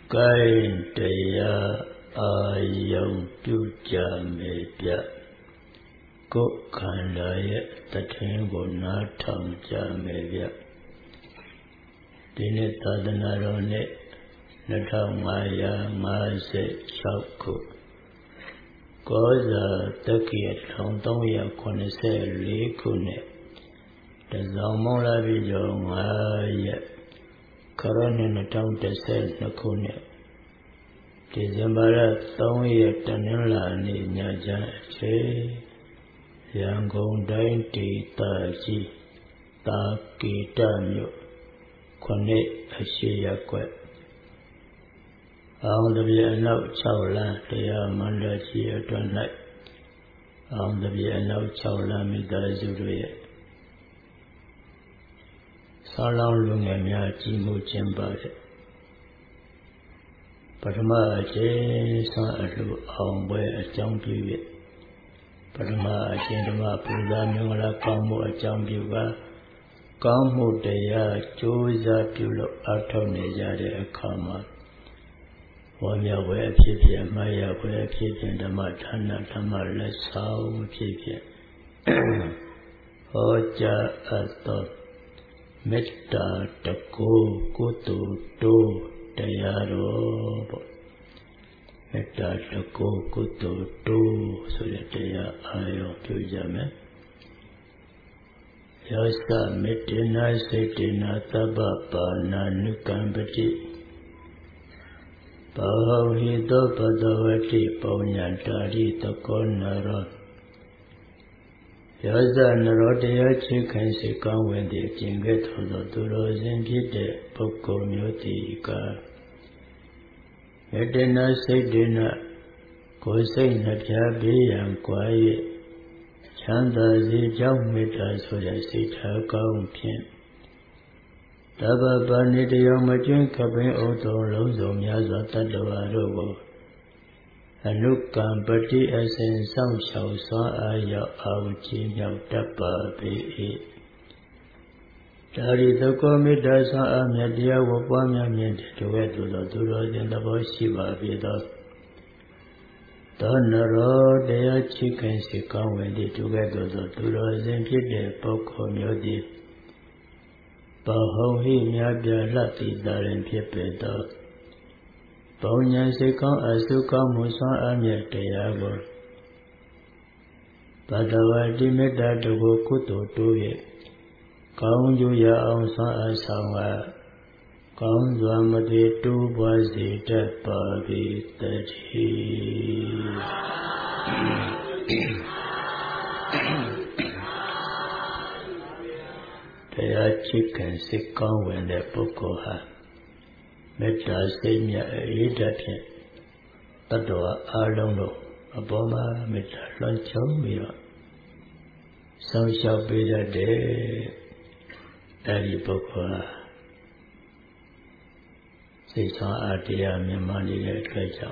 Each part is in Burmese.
Kain Daya Ayam Puja Media Ko Kandaya Tatingo Natam Jamedia Dine Tadanarone Natamaya Mase Chauku Goza Takia Tontoya Konese Likune Tazamola Vijo Maya Karone Natam Nakune December 3 Tanila Ni Nyaja Che Yangon Dainti Taji Taki Damyo Kone Ashia Kwe On the Vietnam Chowla Dea Mandachi Adonai On the Vietnam Chowla Midazuye Salon Lungamia Jimu Jembade Padma J. San Alu on where a jumpy Padma Jendama Pudamula Kamu a jumpy Kamu Dea Josa Pulo Atoneja de Kama Wamia where Pipia Maya where Pipia the Matana Tamala Sao Pipia Oja Ato Metta Tako Kutu Do Tayaro Metta Tako Kutu Do Suletaya Ayo Pujame Yasa Metina Setina Tabapa Nanukambati Pahido Padavati Ponyantari Takonara Yaza Narodaya Chicken Sikan when the Jinget of the Duros in Pite Poko Mutika Medina Sedina Kosei Natyabi and Quiet Chanda Zijam Mitas for the Sita Kaumpian Taba Banidi Majin Kabin Oto Lozo Miaza Tadavarogo Anukam Bati as in some shall saw Aya Auchi Yautapa be Dari the Komida saw a media Wapamia meant to wet to the Duros in the Boshiva Vida Donaro, their chickens come when they together the Duros and Pide Poco Modi Bahohi Miabia Lati Darin Pipeda Bonya Sikon Asuka Musa Amya Tayago Padawa Dimeda Dogo Kuto Toye Kaunjuya Onsa Asawa Kaunzamade Tu Bazi Tepavi Tati Taya chicken Sikon when the Pokoha Metta Semia Edapin Tadoa Alono Aboma Metta Lonchomia Some shall be the day Daddy Bokoa Sisa Adia Mimani Treasure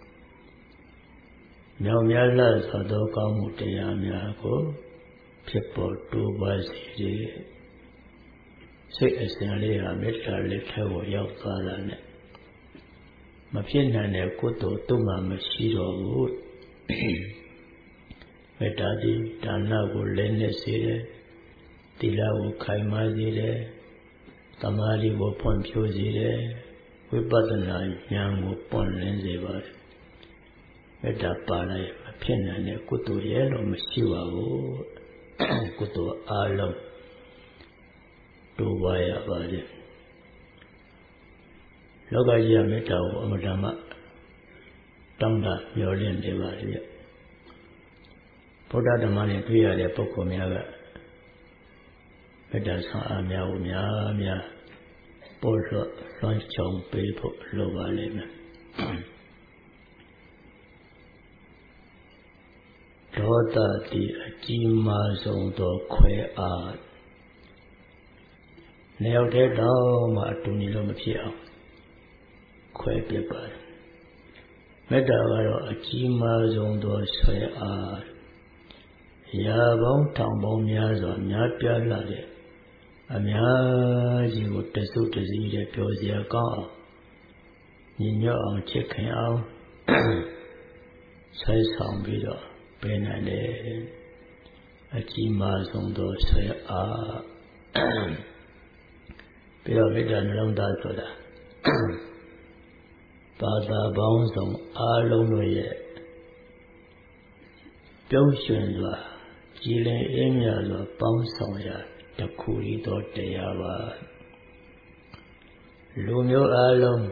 Nyamyala Sadoka Mutia Miako People to Basiri Say as the Alea Metta Leto Yautala Mapina Kuto Tuma Mashiro Wood Metadi Dana will lend Sire Tila will Kaimazire Tamari will Pompuzire Wibadana Yang will Pon Lenzivar Meta Palai Mapina Kuto Yellow Mashiwa Kuto Alam Waya about it. Logaja Meta Amadama Tanda Yolian Devaria Poda the money to ya de Poco Miaga Meta San Amia Mia Porto Lunch Chong People Lovalem Tota di Ajima Zondo Que Art Nail dead down my Tunilomapia. Quite paper. Medavaro Ajima Zondo Swe Art. Yabon Tambon Yaza Nyapia Lade. Amyaji would tesu to see the Piosia Ga. ညီညွတ်အောင်ချစ်ခင်အောင်ဆွဲဆောင်ပြီးတော့ပေးနိုင်တယ်အကြီးမားဆုံးသောဆွဲအားပြီးတော့မေတ္တာနှလုံးသားဆိုတာဘာသာပေါင်းစုံအားလုံးတို့ရဲ့ပြုံးရွှင်စွာကြည်လင်အေးမြစွာပေါင်းဆောင်ရာတခုဤသောတရားပါလူမျိုးအားလုံး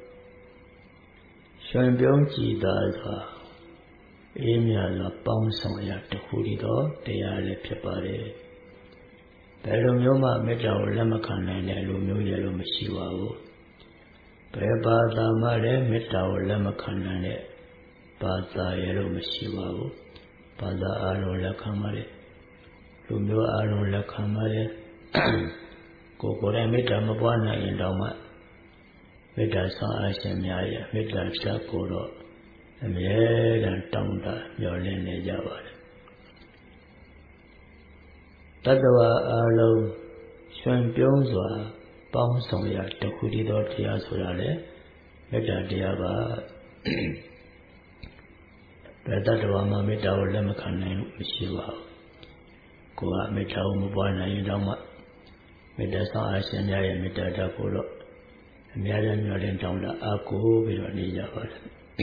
ရွှင်ပြုံးကြည်သာစွာအေးမြစွာပေါင်းဆောင်ရာတခုဤသောတရားလည်းဖြစ်ပါတယ်ဘယ်လိုမျိုးမှမေတ္တာကိုလက်မခံနိုင်တဲ့လူမျိုးရဲ့လို့မရှိပါဘူးဘယ်ဘာသာမှလည်းမေတ္တာကိုလက်မခံနိုင်တဲ့ဘာသာရဲ့လို့မရှိပါဘူးဘာသာအားလုံးလက်ခံပါတယ်လူမျိုးအားလုံးလက်ခံပါတယ်ကိုယ်တိုင်မေတ္တာမပွားနိုင်ရင်တော့မှမေတ္တာဆောင်အားရှင်များရဲ့မေတ္တာဓာတ်ကိုတော့အမြဲတမ်းတောင်းတမျှော်လင့်နေကြပါတယ်တတ္တဝါအားလုံးရွှင်ပြုံးစွာပေါင်းဆောင်ရာတခုတည်းသောတရားဆိုတာလေမေတ္တာတရားပါဘယ်တတ္တဝါမှမေတ္တာကိုလက်မခံနိုင်လို့မရှိပါဘူးကိုယ်ကမေတ္တာကိုမပွားနိုင်ရင်တော့မှမေတ္တာဆောင်အားရှင်များရဲ့မေတ္တာဓာတ်ကိုတော့အများကြီးမျှော်လင့်တောင်းတအားကိုပြီးတော့နေကြပါတယ်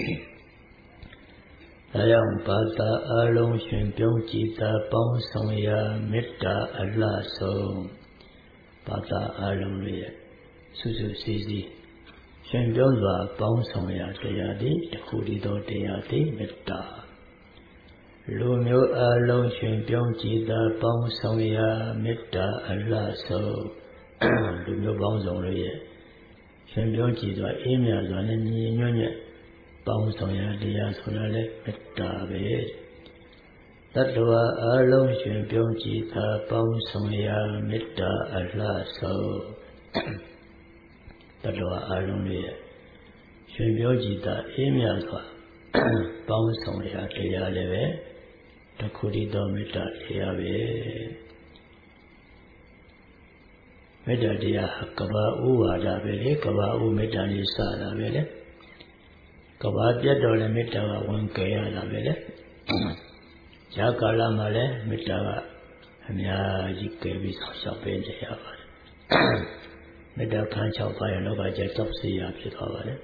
ဒါကြောင့်ဘာသာအလုံးရှင်ပြုံးကြည်သာပေါင်းဆောင်ရာမေတ္တာအလှဆုံးဘာသာအလုံးရဲ့စုစုစည်းစည်းရှင်ပြုံးစွာပေါင်းဆောင်ရာတရားသည်တခုတည်းသောတရားသည်မေတ္တာလူမျိုးအလုံးရှင်ပြုံးကြည်သာပေါင်းဆောင်ရာမေတ္တာအလှဆုံးလူမျိုးပေါင်းဆောင်လို့ရဲ့ရှင်ပြုံးကြည်စွာအေးမြစွာနဲ့ညီညွတ်ညက်ပေါင်းဆောင်ရာတရားဆိုတာလည်းမေတ္တာပဲတတ္တဝါအလုံးရှင်ပြုံးကြည်သာပေါင်းဆောင်ရာမေတ္တာအလှဆုံးတတ္တဝါအလုံးရဲ့ရှင်ပြုံးကြည်သာအေးမြစွာပေါင်းဆောင်ရာတရားလည်းပဲတခုတည်းသောမေတ္တာတရားပဲမေတ္တာတရားဟာကဘာဥဝါဒပဲလေကဘာဥမေတ္တာလေးစတာပဲလေကဘာပြတ်တော်လည်းမေတ္တာကဝင်ကြရတာပဲလေဈာကာလမှာလည်းမေတ္တာကအများကြီးကြဲပြီးဆောင်ရှောက်ပေးနေရပါတယ်မေတ္တာခန်း6ပါးရဲ့လောကကျတောက်စီရဖြစ်သွားပါတယ်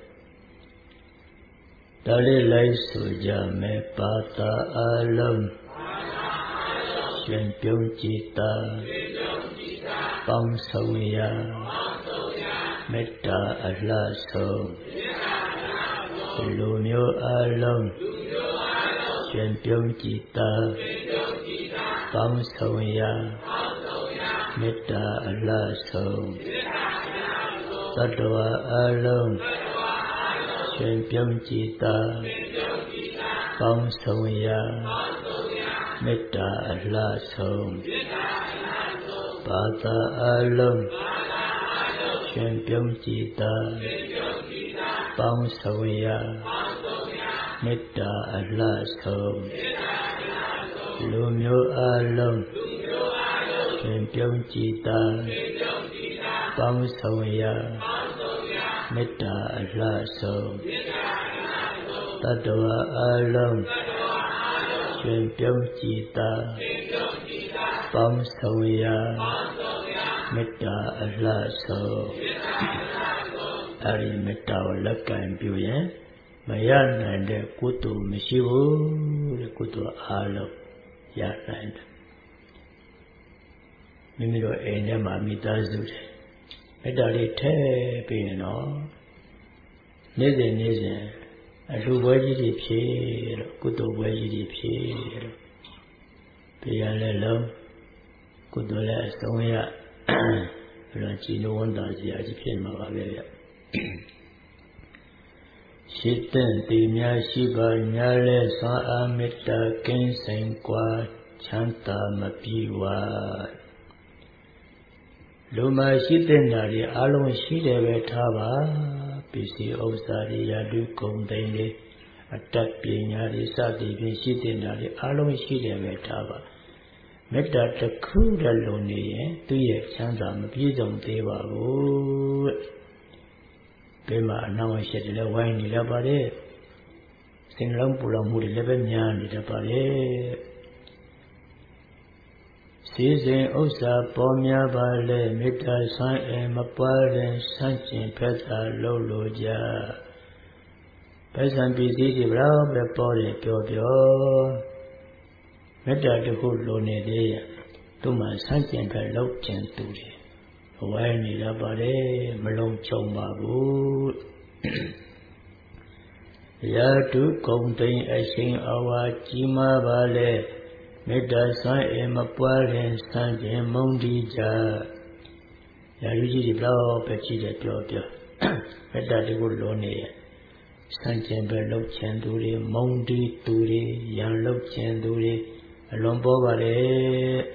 ဒါလေးလိုက်ဆိုကြမယ်ပါတာအလုံးရှင်ပြုံးကြည်သာပေါင်းဆောင်ရာမေတ္တာအလှဆုံးလူမျိုးအလုံးရှင်ပြုံးကြည်သာပေါင်းဆောင်ရာမေတ္တာအလှဆုံးတတ္တဝါအလုံးရှင်ပြုံးကြည်သာပေါင်းဆောင်ရာမေတ္တာအလှဆုံးဘာသာအလုံးရှင်ပြုံးကြည်သာပေါင်းဆောင်ရာမေတ္တာအလှဆုံးလူမျိုးအလုံးရှင်ပြုံးကြည်သာပေါင်းဆောင်ရာမေတ္တာအလှဆုံးတတ္တဝါအလုံးရှင်ပြုံးကြည်သာပေါင်းဆောင်ရာမေတ္တာအလှဆုံးအဲ့ဒီမေတ္တာကိုလက်ကင်ပြုရင်မရနိုင်တဲ့ကုသိုလ်မရှိဘူးတဲ့ကုသိုလ်အားလုံးရနိုင်တယ်မိမိတို့အိမ်ထဲမှာမိသားစုတွေမေတ္တာလေးထည့်ပြီးရင်တော့နေ့စဉ်အလှပွဲကြီးတွေဖြည့်လို့ကုသိုလ်ပွဲကြီးတွေဖြည့်လို့တရားလည်းလုံးကုသိုလ်လည်းအဆုံးရဘယ်လိုကြည်နဝန္တာစရာကြီးဖြစ်မှာပါပဲဗျရှိတဲ့ဒီများရှိပါညာလဲစွာအာမေတ္တာကင်းစင်กว่าချမ်းသာမပြေဝလူမရှိတဲ့ညာတွေအလုံးရှိတယ်ပဲထားပါပစ္စည်းဥစ္စာတွေရတုဂုံသိမ်းတွေအတတ်ပညာတွေစသည်ဖြင့်ရှိတဲ့ညာတွေအလုံးရှိတယ်ပဲထားပါမေတ္တာတစ်ခုတည်းလုံးနေရင်သူ့ရဲ့ချမ်းသာမပြည့်စုံသေးပါဘူး Bema now I said the wine in the body. Sing long pull on wood 11 yan in the body. Season Osa Pomia Vale, Mita San and Mapal and Sanchin Peta Loloja. Peasant be easy round the body, Pio. Meta the good lone day. To my Sanchin Pet Lok Genturi. Why need a body, Malone Chombabu? Ya to contain a sing our Chima Vale, Meda San Emapal and San Mondija. Yaruji blow, Pechida Pio. Meda the good lone. Sanchin Bello Chanduri, Mondi Turi, Yan Lok Chanduri, Lombo Vale.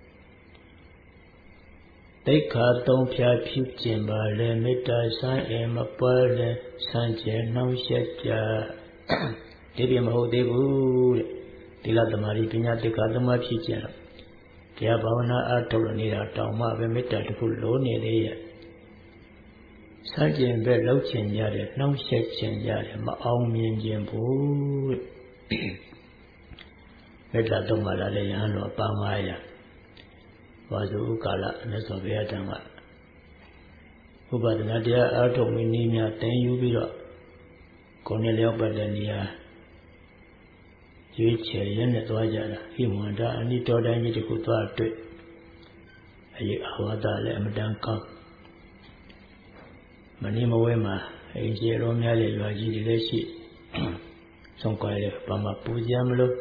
They cut down Pia Pipchin Vale, Meda San Emapal, Sanchin no shed. Didiamo de Wood, Dilatamari Pina de Cadama Pichin. Tiabana Artolanira Tama, Meta to put low near the Sanchin Bello Chandari, no shed Chandari, my own Indian food. Meta Tomala de Yano Pamaya. Was the Ukala and the Soviet Tama. Ubadanadia Artominia, 10 Ubiro. Cornelia Badania. Which Yenet Wajana, he wanted and he told I need to put to it. A Awada Lamadan come. Manima Wema, a Jeromia Yaji Leshi. Some call it Pama Puziamlo.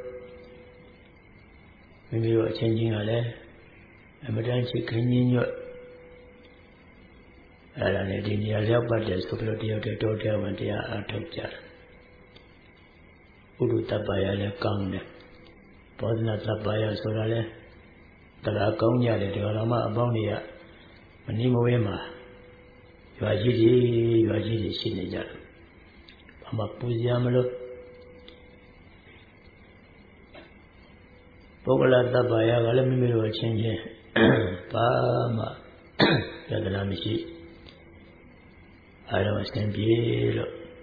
Maybe you are changing a lay. A Madame Chicken your Alanadinia Leopard, Sophia of the daughter when they are out of jar. Urutabaya le Kang, Podna Tabaya Sorale, Talaconia, the Orama Abonia, Manimoema, Yajidi, Sinajar, Pamapuziamlo, Pogola Tabaya, Galamimi will change it. Pama, Yadalamishi. I don't stand here.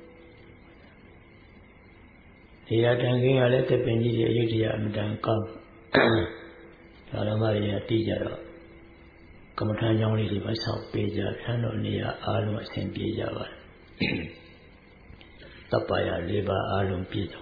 The attending a letter penny, Yudia, come. Salamaria teacher. Comatan only the South Peja, and only Alum Saint Peja. Tapaya, Liba, Alum Pizza.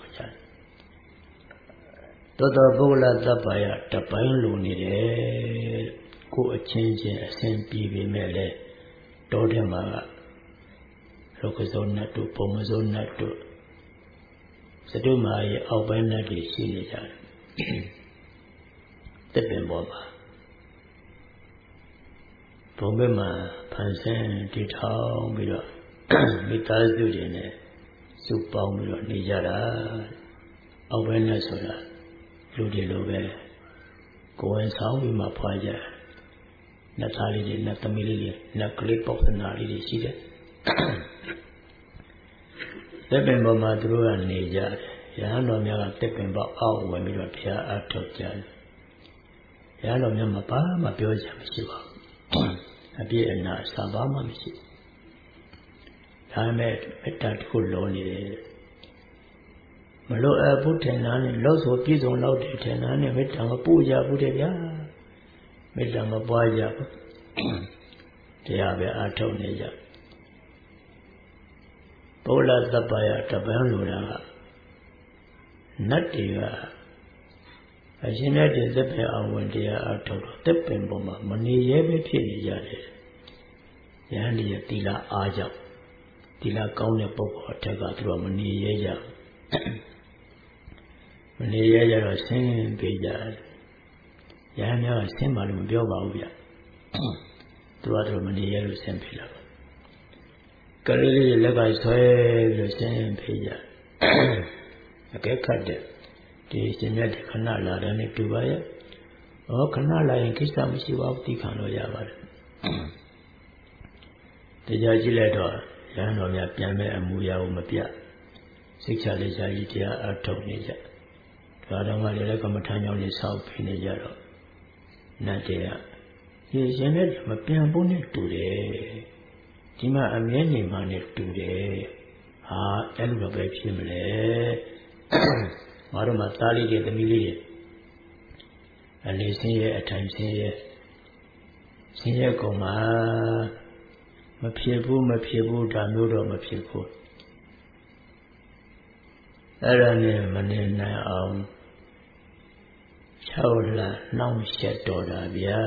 Toto Bola Tapaya, Tapayan Luni, go a change in Saint P. Mele, Dodema, Locozona to Pomazona to Saduma, Albana de Sinaja. The Bemboba Pomema, Pansan, Titao, Milo, Mitas Dudine, Supamilo, Nijara, Albana Soda. Ludilove, go and sound with my poja. Natali, Natamili, Naklip of the Nari, she did. Stepping by Madru and Nija, Yano Mia stepping by out when we were here at Tokyo. Yano Yamapa, my Pioja Mishiva. A beer and a Sabama Mishi. I met that full lonely. Malo put an lots of peace on loud and met a puja put it ya. Met a boya. They have a toneja. Pola Tapaya Tabanura. Nativa. I see that in the pair when they are out of Tepen Boma, money every penny yard. Yandia Tila Aja. Tila Kauna Popo Taga through money yaja. When the yaja was singing Pija, Yana Simba Bioba, to other money yellow Sempila. Curly Lega Soy, the same Pija. A gay cut there. The Senet Canala, and it to buy it. Oh, Canala and Kistamishi of the Canoya. The Jajilator, Yano Yapame and Muya Umapia. စိတ်ချလက်ချကြီးတရားအထုတ်နေကြဒါတော့မှလည်းကမ္မထာကြောင့်လည်းစောက်ဖိနေကြတော့နတ်တွေကဒီရှင်နဲ့မပြန်ဖို့နဲ့တူတယ်ဒီဒီမှာအမြဲနေမှနဲ့တူတယ်ဟာအဲ့လိုတော့ပဲဖြစ်မလဲငါတို့မှာသားလေးတွေသမီးလေးတွေအလေးဆင်းရဲအထိုင်ဆင်းရဲကုန်မှာမဖြစ်ဘူးဒါမျိုးတော့မဖြစ်ဘူးအဲ့ဒါနဲ့မနေနိုင်အောင်6လနှောင့်ယှက်တော်တာဗျာ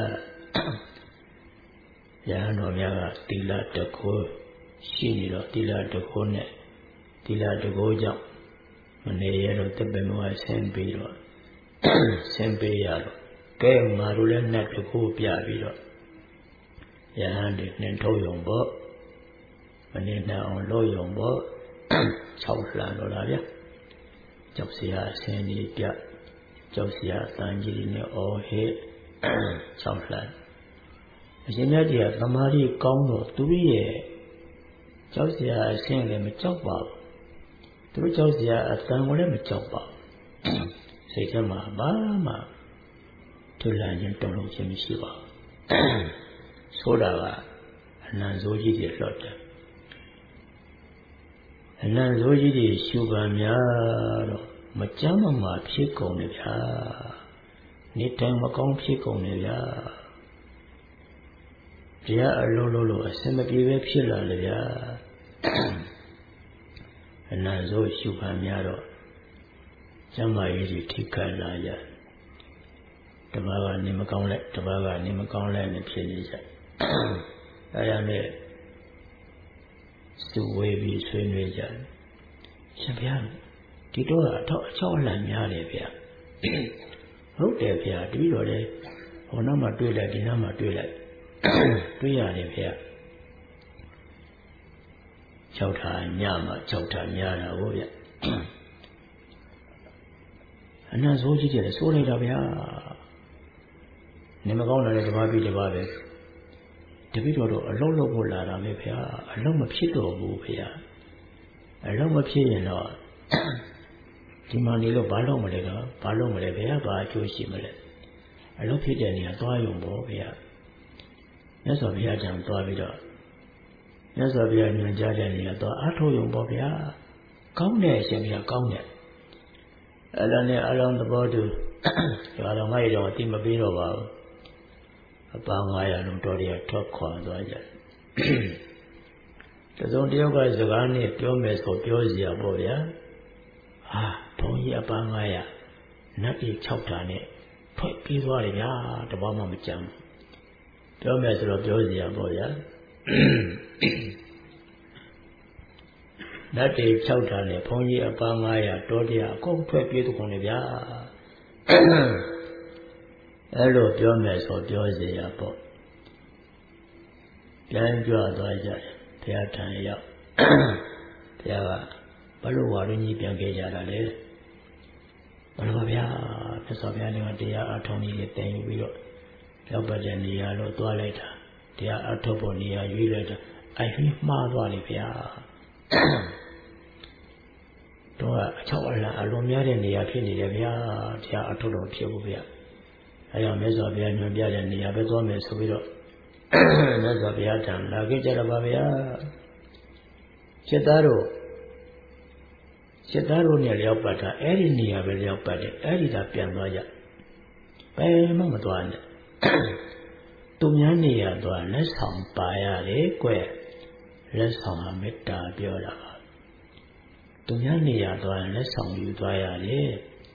ရဟန်းတော်များကသီလတကိုးရှိနေတော့သီလတကိုးနဲ့သီလတကိုးကြောင့်မနေရတော့တပည့်မောဆင်းပြီးတော့ဆင်းပေးရတော့ကဲငါတို့လည်းနဲ့တကိုးပြပြီးတော့ရဟန်းတွေနှင်ထုတ်ရုံပေါ့မနေနိုင်အောင်လုပ်ရုံပေါ့6လတော့လားဗျာကြောက်စရာအစင်းကြီးပြကြောက်စရာအတန်ကြီးနဲ့အော်ဟစ်6လအရှင်မြတ်ကြီးကသမာဓိကောင်းတော့သူရဲ့ကြောက်စရာအစင်းလည်းမကြောက်ပါဘူးသူကြောက်စရာအတန်ကိုလည်းမကြောက်ပါဘူးစိတ်ထဲမှာဘာမှထွလန့်ခြင်းတုန်လှုပ်ခြင်းမရှိပါဘူးဆိုတာကအနံ့စိုးကြီးတွေလှော့တယ်အနံ့စိုးကြီးတွေရှုပါများတော့မကြမ်းမှဖြစ်ကုန်တယ်ဗျာနေတိုင်မကောင်းဖြစ်ကုန်တယ်ဗျာတရားအလုံးလို့အစင်မပြေပဲဖြစ်လာလေဗျာအနံ့စိုးရှုပါများတော့ကျမ်းမာရေးတွေထိခိုက်လာကြတပါးကနေမကောင်းလိုက်တပါးကနေမကောင်းလိုက်နဲ့ဖြစ်နေကြအဲရနဲ့စုဝေးပြီးဆွေးနွေးကြရှင်ဗျာဒီတော့အထောက်အလန့်များတယ်ဗျာဟုတ်တယ်ဗျာတပည့်တော်လည်းဟိုနောက်မှတွေ့လိုက်ဒီနောက်မှတွေ့လိုက်တွေ့ရတယ်ဗျာ6ထာညမှာ6ထာများတာဟုတ်ဗျာအနံ့ဆိုးကြီးတယ်ဆိုးလိုက်တာဗျာနေမကောင်းလာတဲ့တပါးပြီးတပါးပဲတပည့်တော်တို့အလုံးလုံးဖို့လာတာပဲဗျာအလုံးမဖြစ်တော့ဘူးဗျာအလုံးမဖြစ်ရင်တော့ဒီမှာနေလို့ဘာလို့မလဲဗျာဘာအကျိုးရှိမလဲအလုံးဖြစ်တဲ့နေရာသွားရုံပေါ့ဗျာမြတ်စွာဘုရားကြောင့်သွားပြီးတော့မြတ်စွာဘုရားညွှန်ကြားတဲ့နေရာသွားအားထုတ်ရုံပေါ့ဗျာကောင်းတယ်ရှင်ဗျာကောင်းတယ်အဲ့ဒါနဲ့အလုံးသဘောတူဒါတော့ငါ့ရတော့အတိမပေးတော့ပါဘူးအပန်း900လုံးတော်ရထွက်ခွာသွားကြတစုံတယောက်ကစကားနဲ့ပြောမယ်ဆိုပြောစီရပေါ့ဗျာဟာဘုန်းကြီးအပန်း900နတ်ပြည်6တာနဲ့ထွက်ပြေးသွားတယ်ဗျာတဘာမှမကြမ်းပြောမယ်ဆိုတော့ပြောစီရပေါ့ဗျာနတ်ပြည်6တာနဲ့ဘုန်းကြီးအပန်း900တော်တရားအကုန်ထွက်ပြေးသူကုန်တယ်ဗျာအဲ့လိုပြောမယ်ဆိုပြောစီရပေါ့ပြန်ကြွသွားကြတယ်ဘုရားထံရောက်ဘုရားကဘလို့ဝါရင်းကြီးပြန်ခဲ့ကြတာလေဘလို့ဗျာမြတ်စွာဘုရားကတရားအထောင်းကြီးတင်ယူပြီးတော့ရောက်ပတ်တဲ့နေရာလို့သွားလိုက်တာတရားအထုတ်ဖို့နေရာရွေးလိုက်တာအဲ့ဒီမှားသွားလိဗျာတော့အချောက်အလန့်အလွန်များတဲ့နေရာဖြစ်နေတယ်ဗျာတရားအထုတ်တော့ဖြစ်ဘူးဗျာအဲကြောင့်မြတ်စွာဘုရားညွှန်ပြတဲ့နေရာပဲသွားမယ်ဆိုပြီးတော့မြတ်စွာဘုရားထံလာခဲ့ကြတော့ပါဗျာจิตသားတို့နဲ့လျောက်ပတ်တာအဲ့ဒီနေရာပဲလျောက်ပတ်တယ်အဲ့ဒီသာပြန်သွားကြဘယ်မှမသွားနဲ့သူများနေရာသွားလက်ဆောင်ပါရတယ်ကွလက်ဆောင်ဟာမေတ္တာပြောတာပါသူများနေရာသွားလက်ဆောင်ယူသွားရတယ်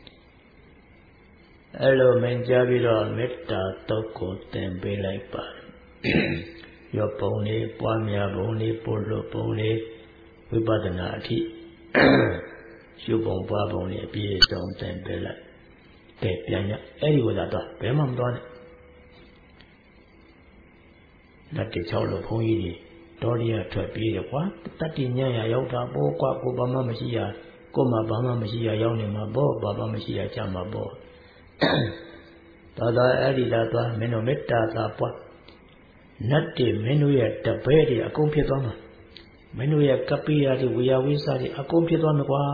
အဲ့လိုမင်းကြားပြီးတော့မေတ္တာတော့ကိုသင်ပေးလိုက်ပါရောပုံလေးပွားများပုံလေးပို့လို့ပုံလေးဝိပဿနာအထိရှုပုံပွားပုံလေးအပြည့်စုံသင်ပေးလိုက်ကဲပြန်ရအဲ့ဒီဝဇာတော့ဘယ်မှမသွားနဲ့လက်တ6လို့ဘုန်းကြီးတွေတော်ရရထွက်ပြေးတယ်ကွာတတ္တိညံ့ရရောက်တာပေါ့ကွာကိုဘာမှမရှိရကိုမှဘာမှမရှိရရောက်နေမှာပေါ့ဘာမှမရှိရကြမှာပေါ့တော်အဲ့ဒီလာသွားမင်းတို့မေတ္တာသာပွားနတ်တွေမင်းတို့ရဲ့တပည့်တွေအကုန်ဖြစ်သွားမှာမင်းတို့ရဲ့ကပိယတွေဝေယဝိသတွေအကုန်ဖြစ်သွားမှာကွာ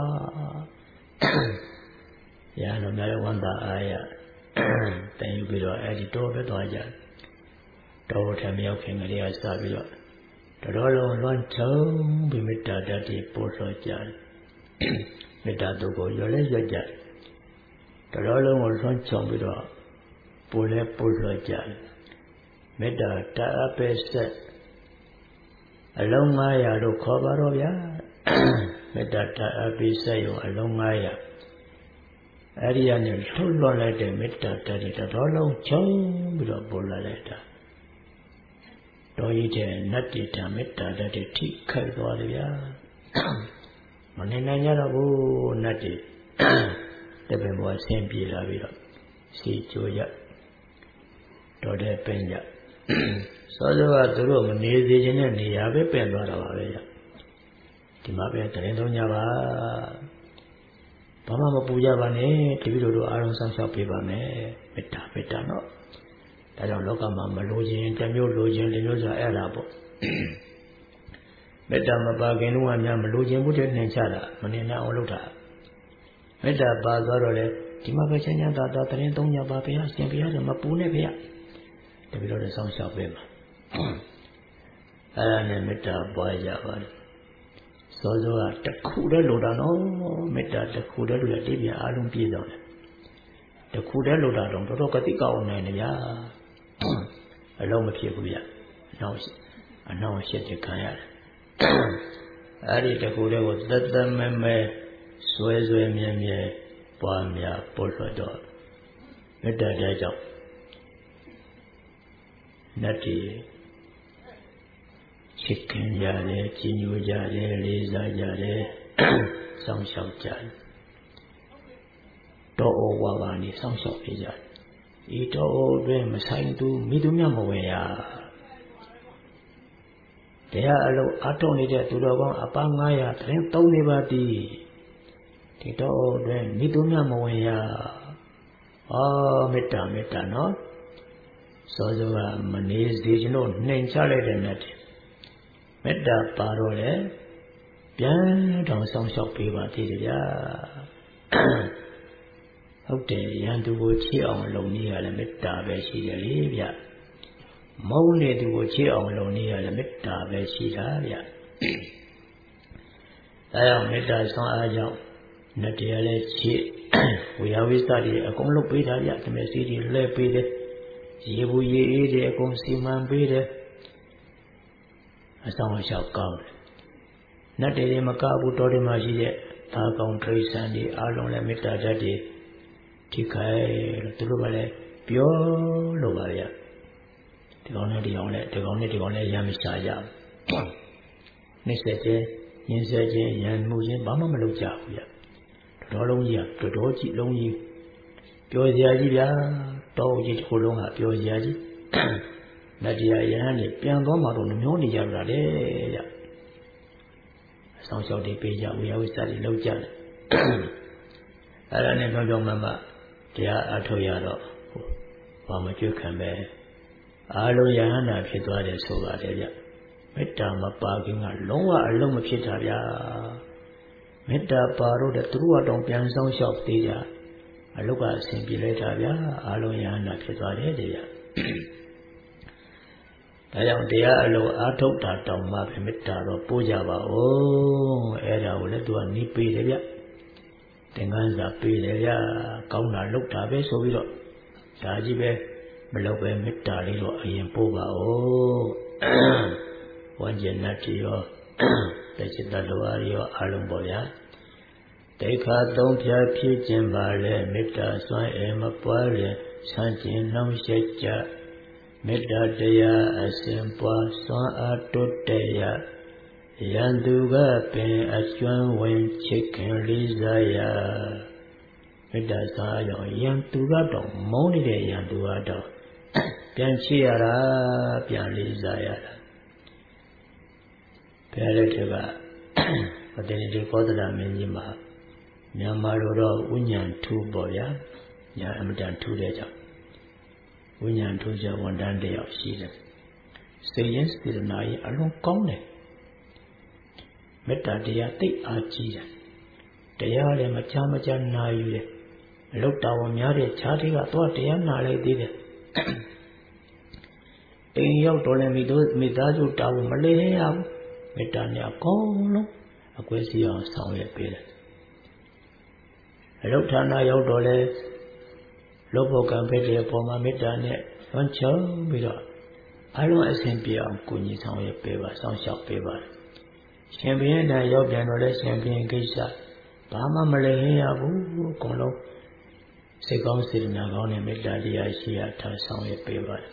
ရဟန်းတော်များရဲ့ဝန္တာအားရတန်ယူပြီးတော့အဲ့ဒီတော်ပဲသွားကြတော်ထမရောက်ခင်ကလေးကစပြီးတော့တတော်လုံးလွှမ်းခြုံပြီးမေတ္တာဓာတ်တွေပို့လို့ကြတယ်မေတ္တာတုကိုရွလဲရွကြတော်လုံးကိုလွှမ်းခြုံပြီးတော့ပို့လဲပို့လို့ကြတယ်မေတ္တာတအပိဆက်အလုံး900လို့ခေါ်ပါတော့ဗျာမေတ္တာတအပိဆက်ရောအလုံး900အဲ့ဒီကနေလှုပ်လွှတ်လိုက်တဲ့မေတ္တာဓာတ်တွေတော်လုံးခြုံပြီးတော့ပို့လာလိုက်တာတော်ရည်တဲ့နတ္တိတမေတ္တာဓာတ်တွေထိခိုက်သွားတယ်ဗျာမနေနိုင်ကြတော့ဘူးနတ္တိတပင်ဘဝဆင်းပြေလာပြီးတော့စီချိုရတော်တဲ့ပင်ကြစောစောကသူတို့မနေစေခြင်းနဲ့နေရာပဲပင်သွားတာပါပဲဗျဒီမှာပဲတရင်သုံးကြပါဘာမှမပူကြပါနဲ့တပည့်တော်တို့အားလုံးဆောင်ရှောက်ပေးပါမယ်မေတ္တာနော်ဒါကြောင့်လောကမှာမလိုခြင်းတစ်မျိုးလိုခြင်းတစ်မျိုးဆိုအဲ့ဒါပေါ့မေတ္တာမပါခင်လုံးဝများမလိုခြင်းဘူးတဲ့နှင်ချတာမနေနိုင်အောင်လုပ်တာမေတ္တာပါသွားတော့လေဒီမှာပဲချမ်းသာတာတရင်သုံးကြပါဘုရားရှင်ဘုရားကမပူနဲ့ဘုရားတပည့်တော်တို့ဆောင်ရှောက်ပေးပါအဲ့ဒါနဲ့မေတ္တာပွားကြပါလေစောစောကတခုတည်းလိုတာနော်မေတ္တာတခုတည်းလိုရတိပြန်အားလုံးပြည့်စုံတယ်တခုတည်းလိုတာတော့တော်တော်ကတိကောင်းနိုင်တယ်ဗျာအလုံးမဖြစ်ဘူးဗျအနောက်ရှက်တဲ့ခံရတယ်အဲ့ဒီတခုတည်းကိုတသက်မဲဆွဲမြဲပွားများပို့လို့တော့မေတ္တာတဲ့ကြောင့်နတ္တိချစ်ခင်ကြတယ်ကြီးညိုကြတယ်လေးစားကြတယ်စောင့်ရှောက်ကြတယ်တော်ဩဝါပါနေစောင့်ရှောက်ပေးကြတယ်ဤတော်ဩတွင်မဆိုင်သူမိသူမြတ်မဝင်ရတရားအလုံးအထုတ်နေတဲ့သူတော်ကောင်းအပန်း900တရင်3နေပါသည်ဒီတော်ဩတွင်မိသူမြတ်မဝင်ရမေတ္တာနော်စောစောကမနေစေခြင်းတို့နှိမ်ချလိုက်တဲ့နဲ့မေတ္တာပါတော့လေပြန်တော့ဆောင်းလျှောက်ပေးပါသေးတယ်ဗျာဟုတ်တယ်ရန်သူကိုချစ်အောင်လုပ်နေရလဲမေတ္တာပဲရှိတယ်လေဗျမုန်းနေသူကိုချစ်အောင်လုပ်နေရလဲမေတ္တာပဲရှိတာဗျဒါကြောင့်မေတ္တာဆောင်အားကြောင့်နတ္တရားလဲချစ်ဝေယဝိသတွေအကုန်လုပ်ပေးတာဗျတမေစီတွေလဲပေးတယ်ရေဘူးရေအေးတွေအကုန်စီမံပေးတယ်အဆောင်အရှောက်ကောင်းတယ်နတ်တွေမကဘူးတော်တွေမှာရှိတဲ့သာကောင်းဒိဋ္ဌံတွေအားလုံးလည်းမေတ္တာဓာတ်တွေထိခိုက်လို့သူတို့ကလည်းပြောလို့ပါဗျဒီကောင်းနဲ့ဒီကောင်းနဲ့ဒီကောင်းနဲ့ဒီကောင်းနဲ့ရမ်းမရှာကြဘူးနှိမ့်ဆက်ခြင်းညှင်းဆဲခြင်းရန်မှုခြင်းဘာမှမလုပ်ကြဘူးဗျတော်လုံးကြီးကတော်ကြီးလုံးကြီးပြောစရာကြီးဗျာတော်ကြီးတစ်ခုလုံးကပြောစရာကြီးနတ်တရားယဟန်တွေပြန်သွားမှတော့မျောနေကြတာလေဗျအဆောင်လျှောက်တွေပေးကြဝေယဝိသတွေလောက်ကြတယ်အဲ့ဒါနဲ့ပြောမှတရားအထုတ်ရတော့ဘာမကြွခံပဲအားလုံးယဟန်နာဖြစ်သွားတယ်ဆိုပါတယ်ဗျမေတ္တာမပါခင်ကလုံးဝအလုံးမဖြစ်တာဗျာမေတ္တာပါတော့တဲ့သူတို့ကတော့ပြန်ဆောင်လျှောက်သေးကြအလုတ်ကအစဉ်ပြေလိုက်တာဗျာအားလုံးယဟန်နာဖြစ်သွားတယ်ဗျာဒါကြောင့်တရားအလုံးအားထုတ်တာတောင်မှပဲမေတ္တာတော့ပို့ကြပါဦးအဲ့ဒါကိုလည်းသူကနီးပေးတယ်ဗျသင်္ကန်းစာပေးတယ်ဗျကောင်းတာလုပ်တာပဲဆိုပြီးတော့ဒါကြီးပဲမလုပ်ပဲမေတ္တာလေးတော့အရင်ပို့ပါဦးဝဉ္ဇနတ္တိရောတจิตတလောအားရောအားလုံးပေါ့ဗျာတိခါသုံးဖြာဖြစ်ခြင်းပါလေမေတ္တာစွမ်းအင်မပွားလျက်ဆန်းကျင်နှောင့်ယှက်ကြမေတ္တာတရားအစဉ်ပွားစွမ်းအားတိုးတက်ရရန်သူကပင်အကျွမ်းဝင်ချစ်ခင်လေးစားရမေတ္တာစွမ်းအားကြောင့်ရန်သူကတော့မုန်းနေတဲ့ရန်သူကတော့ပြန်ချစ်ရတာပြန်လေးစားရတာဘယ်လိုတည်းကပတ္တိတိကောသလမင်းကြီးမှာမြန်မာလိုတော့ဝိညာဉ်ထူးပေါ့ဗျာညာအမတန်ထူးတဲ့ကြောင့်ဝိညာဉ်ထူးကြဝန်တန်းတယောက်ရှိတယ်စိတ်ရင်းစေတနာရင်အလွန်ကောင်းတယ်မေတ္တာတရားသိအားကြီးတယ်တရားလည်းမချာနာယူတယ်အလုတ်တော်များတဲ့ခြားတွေကသွားတရားနာလိုက်သေးတယ်အိမ်ရောက်တော့လည်းမိသားစုတာဝန်မလဲရဘူးမေတ္တာနဲ့အကုန်လုံးအကွဲစီအောင်ဆောင်ရွက်ပေးတယ်အလုဌာနရောက်တော့လဲလောဘကံပဲတဲ့အပေါ်မှာမေတ္တာနဲ့လွန်ချုံပြီးတော့အလုံးအစဉ်ပြေအောင်ကိုကြီးဆောင်ရွက်ပေးပါစောင့်ရှောက်ပေးပါရှင်ဘုရင်တန်ရောက်ပြန်တော့လဲရှင်ဘုရင်ကိစ္စဘာမှမလဲရဘူးအကုန်လုံးစိတ်ကောင်းစေတနာကောင်းနဲ့မေတ္တာတရားရှိရထားဆောင်ရွက်ပေးပါတယ်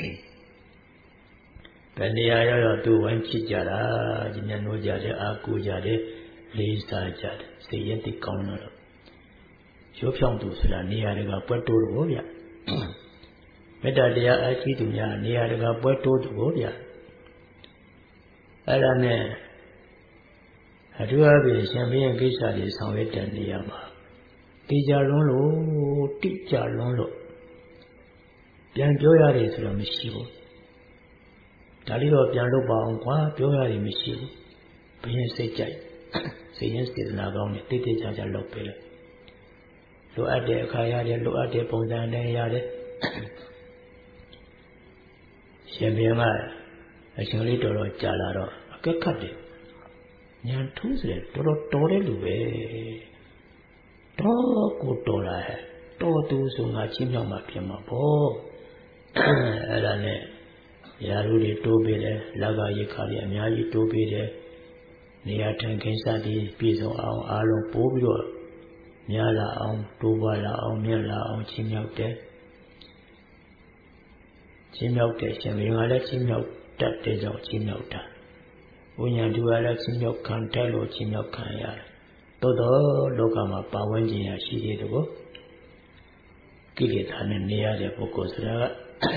ဘယ်နေရာရောက်သူဝိုင်းဖြစ်ကြတာဒီညနိုးကြတယ်အာကူကြတယ်လေးစားကြတယ်စိတ်ရည်တိကောင်းတော့ရိုးဖြောင်းသူဆိုတာနေရာတွေကပွဲတိုးတော့ဗျမေတ္တာတရားအရှိသူများနေရာတွေကပွဲတိုးတော့ဗျအဲ့ဒါနဲ့အထူးအဖြင့်ရှင်ဘုရင်ကိစ္စတွေဆောင်ရွက်တဲ့နေရာမှာတိကြလွန်းလို့တိကြလွန်းလို့ပြန်ပြောရတယ်ဆိုတော့မရှိဘူးဒါလေးတော့ပြန်လုပ်ပါအောင်ကွာပြောရတယ်မရှိဘူးဘုရင်စိတ်ကြိုက်စိတ်ရင်းစေတနာကောင်းနဲ့တိတ်တိတ်ကြကြလုပ်ပေးလိုက်လိုအပ်တဲ့အခါရတယ်လိုအပ်တဲ့ပုံစံနဲ့ရတယ်ရှင်ဘုရင်ကအရှင်လေးတော်တော်ကြာလာတော့အကက်ခတ်တယ်ညာထူးစတယ်တော်တော်တဲ့လူပဲတော်ကိုတော်လာဟဲ့တော်သူဆိုငါချင်းမြောက်မှပြင်မှာပေါ့အဲ့ဒါနဲ့ရာလူတွေတိုးပေးတယ်လက်ကရိခါတွေအများကြီးတိုးပေးတယ်နေရာထိုင်ခင်းစသည်ပြည့်စုံအောင်အားလုံးပိုးပြီးတော့များလာအောင်တိုးပွားလာအောင်မြတ်လာအောင်ချင်းမြောက်တယ်ချင်းမြောက်တဲ့ရှင်ဘုရင်ကလည်းချင်းမြောက်တတ်တဲ့ကြောင့်ချင်းမြောက်တာဝိညာဉ်သူကလည်းချင်းမြောက်ခံတဲ့လို့ချင်းမြောက်ခံရတယ်တိုးတော့လောကမှာပါဝင်ခြင်းရရှိသေးတယ်ကိုကိလေသာနဲ့နေရတဲ့ပုဂ္ဂိုလ်ဆိုတာက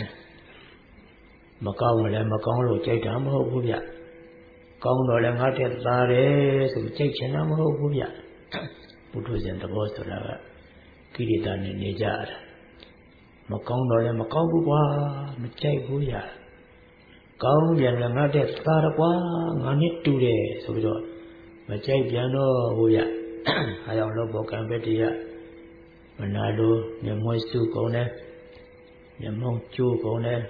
မကောင်းလည်းမကောင်းလို့ကြိုက်တာမဟုတ်ဘူးဗျကောင်းတော့လည်းငါတက်သားတယ်ဆိုကြိုက်ချင်တာမဟုတ်ဘူးဗျပုထုဇဉ်သဘောဆိုတာကကိလေသာနဲ့နေကြတာမကောင်းတော့လည်းမကောင်းဘူးကွာမကြိုက်ဘူးဗျကောင်းပြန်လည်းငါတက်သားရကွာငါနဲ့တူတယ်ဆိုပြီးတော့မကြိုက်ပြန်တော့ဘူးဗျအားကြောင့်လောဘောကံပဲတရားမနာလို့မျက်မှောက်စုကုန်တယ်မျက်မှောက်ကျိုးကုန်တယ်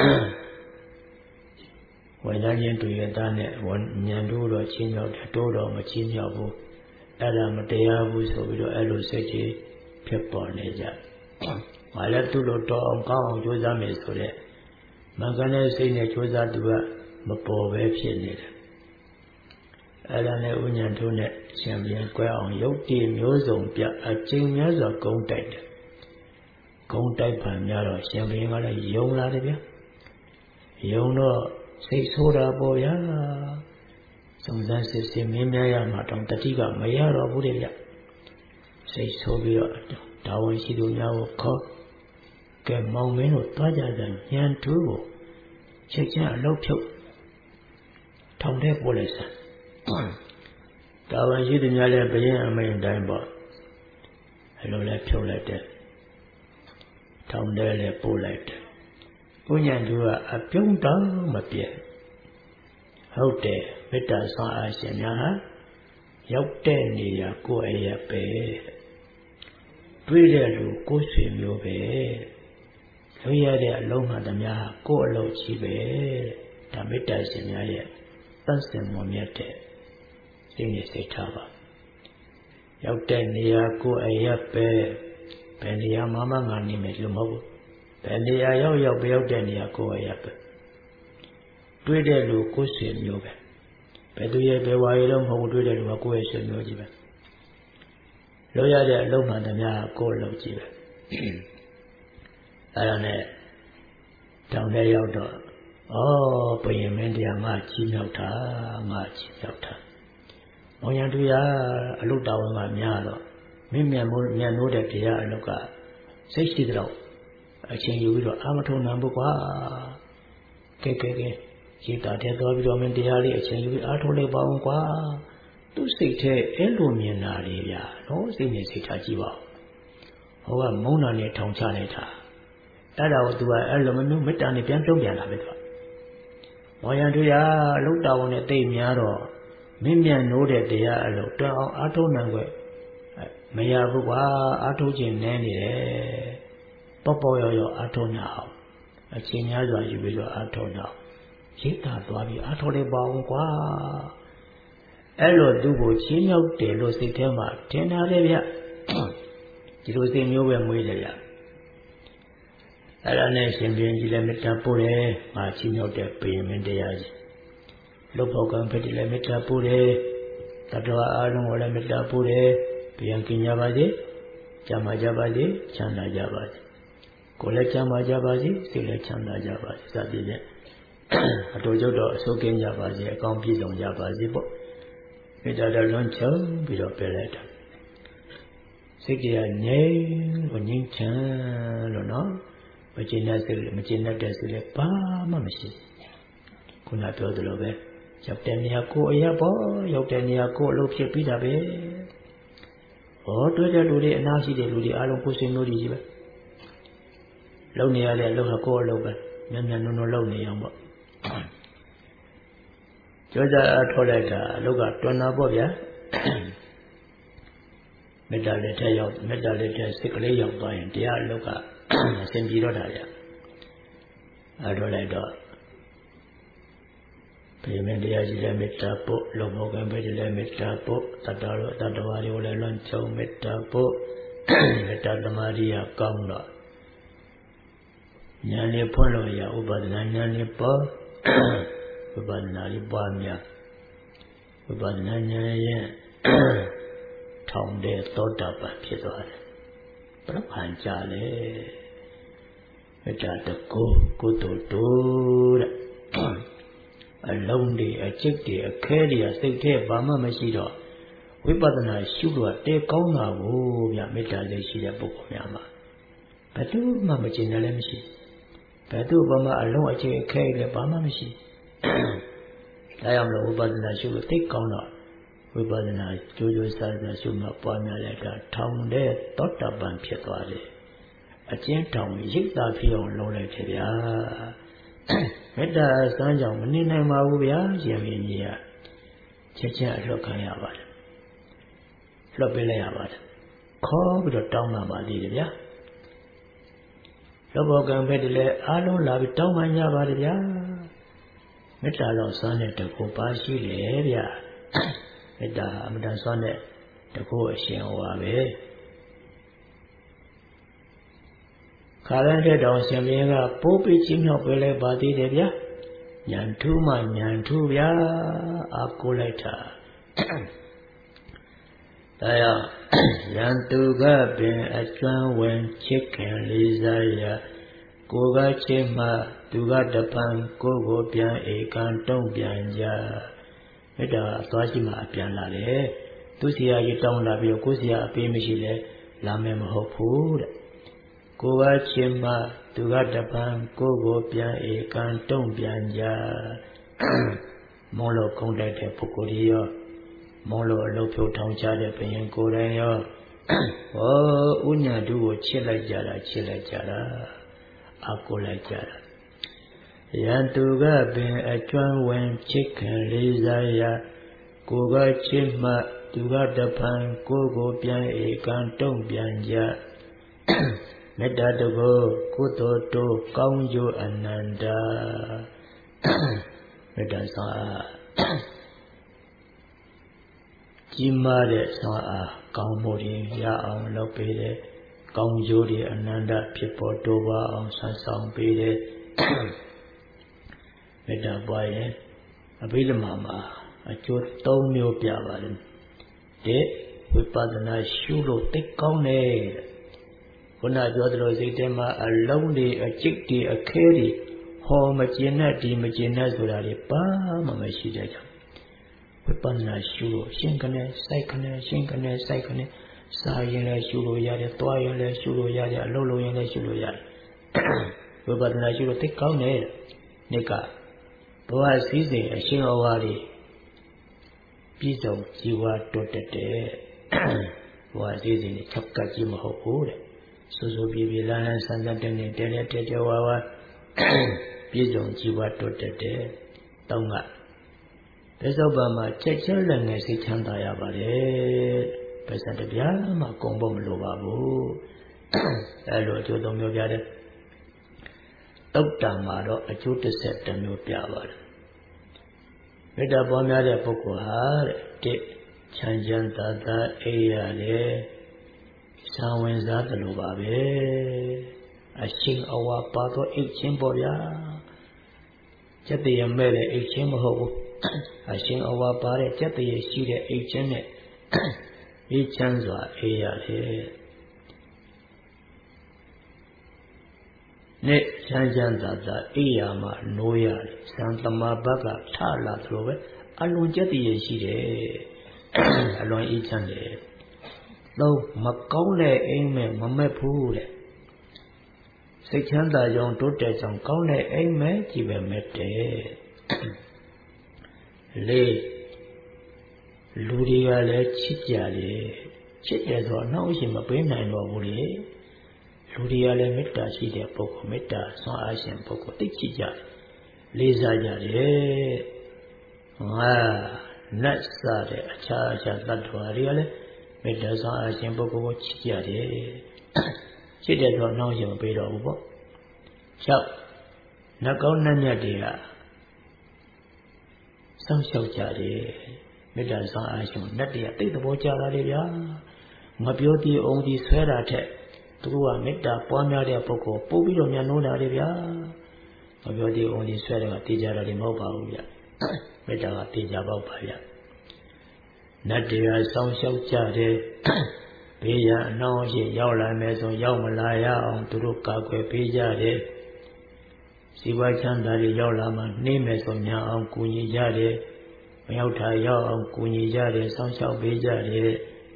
ဝိညာဉ်ချင်းတွေ့ရတဲ့နဲ့ဉာဏ်တို့တော့ချင်းမြောက်တယ်တိုးတော့မချင်းမြောက်ဘူးအဲ့ဒါမတရားဘူးဆိုပြီးတော့အဲ့လိုစိတ်ကြီးဖြစ်ပေါ်နေကြ။ဘာလဲသူ့လိုတော်အောင်ကောင်းအောင်ကြိုးစားမယ်ဆိုတဲ့မင်္ဂလာစိတ်နဲ့ကြိုးစားသူကမပေါ်ပဲဖြစ်နေတယ်။အဲ့ဒါနဲ့ဥညာတို့နဲ့ရှင်ပြန်ကွဲအောင်ရုပ်တည်မျိုးစုံပြအကျဉ်းများစွာဂုံးတိုက်တယ်။ဂုံးတိုက်ပါများတော့ရှင်ပြန်ကလည်းယုံလာတယ်ဗျာ။ယုံတော့စိတ်ဆိုးတာပေါ့ဗျာစုံစမ်းစစ်ဆေးမင်းများရမှာတောင်တတိကမရတော့ဘူးတဲ့ဗျစိတ်ဆိုးပြီးတော့ဒါဝန်ရှိသူများကိုခေါ်ကဲမောင်မင်းတို့တွားကြစမ်းညံတူးကိုချက်ချင်းအလုပ်ဖြုတ်ထောင်ထဲပို့လိုက်စမ်းဒါဝန်ရှိသူများလည်းဘယင်းအမိန်တိုင်းပေါ့အဲ့လိုလဲဖြုတ်လိုက်တဲ့ထောင်ထဲလည်းပို့လိုက်တယ်ဘုညာသူကအပြုံးတောင်မပြည့်ဟုတ်တယ်မေတ္တာဆောင်အားရှင်များဟာရောက်တဲ့နေရာကိုယ့်အရာပဲတွေ့တဲ့လူကိုယ်ဆွေမျိုးပဲလွှရတဲ့အလုံးမှတများကိုယ့်အလုပ်ကြီးပဲဒါမေတ္တာရှင်များရဲ့သန့်စင်မွန်မြတ်တဲ့စိတ်နဲ့စိတ်ထားပါရောက်တဲ့နေရာကိုယ့်အရာပဲဘယ်နေရာမှမငါနေမယ်လို့မဟုတ်ဘူးဘယ်နေရာရောက်ပဲရောက်တဲ့နေရာကိုယ်အရာပဲတွေ့တဲ့လူကိုယ်ဆွေမျိုးပဲဘယ်သူရဲ့ဘယ်ဝါရီတော့မဟုတ်ဘူးတွေ့တဲ့လူကကိုယ့်ရဲ့ဆွေမျိုးကြီးပဲလို့ရတဲ့အလုံးမှန်တများကိုယ့်အလုပ်ကြီးပဲအဲ့ဒါနဲ့တောင်ထဲရောက်တော့ဘုရင်မင်းတရားငါကြီးမြောက်တာငါကြီးမြောက်တာမောင်ရန်သူရအလုတော်ဝင်ကများတော့မင်းမြန်နိုးတဲ့တရားအလုကစိတ်ရှိတော့အချင်းယူပြီးတော့အာမထုံနိုင်ဘူးကွာကဲရှိတာတဲ့တော်ပြီးတော့မင်းတရားလေးအချင်းယူပြီးအားထုတ်လိုက်ပါအောင်ကွာသူ့စိတ်ထဲအဲ့လိုမြင်တာလေဗျာနော်စိတ်နဲ့စိတ်ထားကြည့်ပါဟိုကမုန်းတာနဲ့ထောင်ချနေတာအဲ့ဒါကို तू ကအဲ့လိုမျိုးမေတ္တာနဲ့ပြန်တုံ့ပြန်လာပဲသူကမောရန်တို့ရလုတ်တော်နဲ့တိတ်များတော့မင်းမြန်နိုးတဲ့တရားအလုပ်တွန်းအောင်အားထုတ်နိုင်ွယ်မရဘူးကွာအားထုတ်ခြင်းနည်းနေတယ်ပေါ့ပေါ့ရောအားထုတ်နေအောင်အချင်းများစွာယူပြီးတော့အားထုတ်တော့ရိတ်တာသွားပြီးအားထုတ်လိုက်ပါအောင်ကွာအဲ့လိုသူ့ကိုချင်းမြောက်တယ်လို့စိတ်ထဲမှာထင်တာလေဗျဒီလိုစိတ်မျိုးပဲမွေးတယ်ဗျအဲ့ဒါနဲ့ရှင်ဘုရင်ကြီးလည်းမေတ္တာပို့တယ်ငါချင်းမြောက်တဲ့ဘုရင်မင်းတရားကြီးလုတ်ဖို့ကံဖြစ်တယ်လည်းမေတ္တာပို့တယ်တတ္တဝါအားလုံးကိုလည်းမေတ္တာပို့တယ်ဘုရင်ကင်ကြပါစေကျမ်းမာကြပါစေချမ်းသာကြပါစေကိုယ်လည်းချမ်းသာကြပါစေစိတ်လည်းချမ်းသာကြပါစေစသည်ဖြင့်အတူတူတော့အစိုးကင်းကြပါစေအကောင်းပြည့်စုံကြပါစေပေါ့မေတ္တာတော်လွန်ချုံပြီးတော့ပြလိုက်တာစိတ်ကြီးငြိမ်လို့ငြိမ်ချမ်းလို့နော်မကျင်တဲ့စိတ်မကျင်တဲ့စိတ်လည်းဘာမှမရှိခုနပြောသလိုပဲရောက်တဲ့နေရာကိုအရာပေါ့ရောက်တဲ့နေရာကိုအလုပ်ဖြစ်ပြီးတာပဲဟောတွေ့တဲ့လူတွေအနာရှိတဲ့လူတွေအားလုံးကိုယ်စိတ်မျိုးကြီးပဲလုံနေရတဲ့အလုပ်ဟာကိုယ်အလုပ်ပဲမြန်မြန်နုံနုံလုံနေအောင်ပေါ့ကြောကြအထောက်လိုက်တာအလုပ်ကတွန်းတာပေါ့ဗျာမေတ္တာလက်ထက်ရောက်မေတ္တာလက်ထက်စိတ်ကလေးရောက်သွားရင်တရားအလုပ်ကအစဉ်ပြေတော့တာဗျအထောက်လိုက်တော့ဘုရားမင်းတရားကြီးလည်းမေတ္တာပို့လုံမောကံပဲလည်းမေတ္တာပို့တတ္တရောတတ္တဝါတွေကိုလည်းလွန်ချုံမေတ္တာပို့မေတ္တာသမာဓိကကောင်းတော့ဉာဏ်နဲ့ဖွင့်လို့ရဥပဒနာဉာဏ်နဲ့ပေါ်ဥပဒနာလေးပွားများဥပဒနာဉာဏ်ရဲ့ထောင်တဲ့သောတာပန်ဖြစ်သွားတယ်ဘယ်ခံကြလဲမေတ္တာတကူကုသိုလ်တို့တဲ့အလုံးတွေအကျစ်တွေအခဲတွေစိတ်ထဲဘာမှမရှိတော့ဝိပဿနာရှုလို့တဲကောင်းတာကိုဗျမေတ္တာလေးရှိတဲ့ပုဂ္ဂိုလ်များမှာဘယ်သူမှမကျင်တယ်လည်းမရှိဘယ်သူမှအလုံးအကျစ်အခဲလည်းဘာမှမရှိဒါကြောင့်မလို့ဝိပဿနာရှုလို့သိကောင်းတော့ဝိပဿနာကြိုးကြိုးစားစားရှုမှပွားများလိုက်တာထောင်တဲ့သောတာပန်ဖြစ်သွားတယ်အကျဉ်းထောင်ရိပ်သာဖြစ်အောင်လုပ်လိုက်တယ်ဗျာမေတ္တာစမ်းကြောင့်မနေနိုင်ပါဘူးဗျာရှင်ဘုရင်ကြီးကချက်ချင်းအလွတ်ခံရပါတယ်လွတ်ပေးလိုက်ရပါတယ်ခေါ်ပြီးတော့တောင်းပန်ပါသေးတယ်ဗျာလောဘကံပဲတည်းလဲအားလုံးလာပြီးတောင်းပန်ကြပါတယ်ဗျာမေတ္တာတော်စမ်းတဲ့တကူပါရှိလေဗျာမေတ္တာအမှန်တန်စွမ်းတဲ့တကူအရှင်ဟောပါပဲခါရတဲ့တော်ရှင်ဘုရင်ကပိုးပြီးချင်းမြောက်ပေးလိုက်ပါသေးတယ်ဗျာဉာဏ်ထူးမှဉာဏ်ထူးဗျာအာကိုလိုက်တာဒါရောက်ဉာဏ်သူကပင်အကျွမ်းဝင်ချစ်ခင်လေးစားရကိုကချစ်မှသူကတပံကိုကိုပြန်ဧကန်တုံ့ပြန်ကြမေတ္တာသွားရှိမှအပြန်လာတယ်သူစီယာကြီးတောင်းလာပြီးကိုစီယာအပေးမရှိလဲလာမယ်မဟုတ်ဘူးတဲ့ကိုကချစ်မှသူကတပံကိုကိုပြန်ဧကန်တုံ့ပြန်ကြမောလို့ခုံတိုက်တဲ့ပုဂ္ဂိုလ်ကြီးရောမောလို့အလုပ်ဖြုတ်ထောင်ချတဲ့ဘုရင်ကိုယ်တိုင်ရောဟောဥညာတုကိုချစ်လိုက်ကြတာအကိုလိုက်ကြတာယံသူကပင်အကျွမ်းဝင်ချစ်ခင်လေးစားရကိုကချစ်မှသူကတပံကိုကိုပြန်ဧကန်တုံ့ပြန်ကြမေတ္တာတကောကုသိုလ်တို့ကောင်းကျိုးအနန္တမေတ္တာဆောင်အားကြီးမားတဲ့ဆောင်အားကောင်းမှုတွေရအောင်လုပ်ပေးတယ်ကောင်းကျိုးတွေအနန္တဖြစ်ပေါ်တိုးပွားအောင်ဆက်ဆောင်ပေးတယ်မေတ္တာပွားရင်အဘိဓမ္မာမှာအကျိုး၃မျိုးပြပါတယ်တဲ့ဝိပဿနာရှုလို့သိကောင်းတယ်ခုနပြောသလိုစိတ်ထဲမှာအလုံးတွေအကျစ်တွေအခဲတွေဟောမကျင်နဲ့ဒီမကျင်နဲ့ဆိုတာတွေဘာမှမရှိတဲ့ကြောင့်ဝိပဿနာရှုလို့ရှင်းကနေစိုက်ကနေရှင်းကနေစိုက်ကနေစားရင်လည်းရှုလို့ရတယ်တွားရင်လည်းရှုလို့ရတယ်အလုပ်လုပ်ရင်လည်းရှုလို့ရတယ်ဝိပဿနာရှုလို့သိကောင်းတယ်နေ့ကဘဝစည်းစိမ်အရှင်ဩဝါဒပြည့်စုံဇီဝတိုးတက်တဲ့ဘဝစည်းစိမ်နဲ့ချက်ကပ်ကြီးမဟုတ်ဘူးတဲ့စူးစူးပြေပြေလန်းလန်းဆန်းဆန်းတင်းတင်းတဲတဲတဲဝါဝါပြည့်စုံဇီဝတိုးတက်တဲ့တောင်းကပစ္စုပန်မှာချက်ချင်းလည်းငယ်စိတ်ချမ်းသာရပါတယ်ပစ္စတပြားမှကုန်ဖို့မလိုပါဘူးအဲ့လိုအကျိုးသုံးမျိုးပြတဲ့တုတ်တံမှာတော့အကျိုးတစ်ဆက်တစ်မျိုးပြပါတယ်မေတ္တာပွားများတဲ့ပုဂ္ဂိုလ်ဟာတဲ့ချမ်းချမ်းသာသာအေးရတယ်ဆံဝင်စားတယ်လို့ပါပဲအရှိန်အဝါပါတော့အိတ်ချင်းပေါ့ဗျာကျက်တရမဲ့လည်းအိတ်ချင်းမဟုတ်ဘူးအရှင်အဝါပါတဲ့ကျက်တရရှိတဲ့အိတ်ချင်းနဲ့အေးချမ်းစွာအေးရတယ်နဲ့ချမ်းချမ်းသာသာအေးရမှနိုးရတယ်သံသမာဘတ်ကထလာသလိုပဲအလွန်ကျက်တရရှိတယ်အလွန်အေးချမ်းတယ်တော့မကောင်းတဲ့အိမ်မဲ့မမက်ဘူးတဲ့စိတ်ချမ်းသာကြောင်းတိုးတက်ကြောင်းကောင်းတဲ့အိမ်မဲ့ကြည်ပဲမဲ့တယ်လေးလူတွေကလည်းချစ်ကြတယ်ချစ်တယ်ဆိုတော့နောက်ရှင်မပေးနိုင်တော့ဘူးလေလူတွေကလည်းမေတ္တာရှိတဲ့ပုဂ္ဂိုလ်မေတ္တာဆွမ်းအားရှင်ပုဂ္ဂိုလ်သိချစ်ကြတယ်လေးစားကြတယ်ငါနတ်စားတဲ့အခြားတ attva တွေကလည်းမေတ္တာဆွမ်းအားရှင်ပုဂ္ဂိုလ်ကိုချစ်ကြတယ်ချစ်တဲ့တော့နောက်ရှင်မပေးတော့ဘူးပေါ့6နတ်ကောင်းနတ်မြတ်တွေကစောင့်ရှောက်ကြတယ်မေတ္တာဆွမ်းအားရှင်နတ်တွေကသိတဲ့ဘောကြတာလေဗျာမပြောတည်အောင်ဒီဆွဲတာထက်သူကမေတ္တာပွားများတဲ့ပုဂ္ဂိုလ်ပို့ပြီးတော့မြန်နိုးတာလေဗျာမပြောတည်အောင်ဒီဆွဲတယ်ကတည်ကြတာလေမဟုတ်ပါဘူးဗျမေတ္တာကတည်ကြပေါ့ပါဗျနတ်တွေကစောင့်ရှောက်ကြတယ်ဘေးရန်အနှောင့်အယှက်ရောက်လာမယ်ဆိုရောက်မလာရအောင်သူတို့ကာကွယ်ပေးကြတယ်စီဝါချမ်းသာတွေရောက်လာမှနှေးမယ်ဆိုညာအောင်ကူညီကြတယ်မရောက်တာရောက်အောင်ကူညီကြတယ်စောင့်ရှောက်ပေးကြတယ်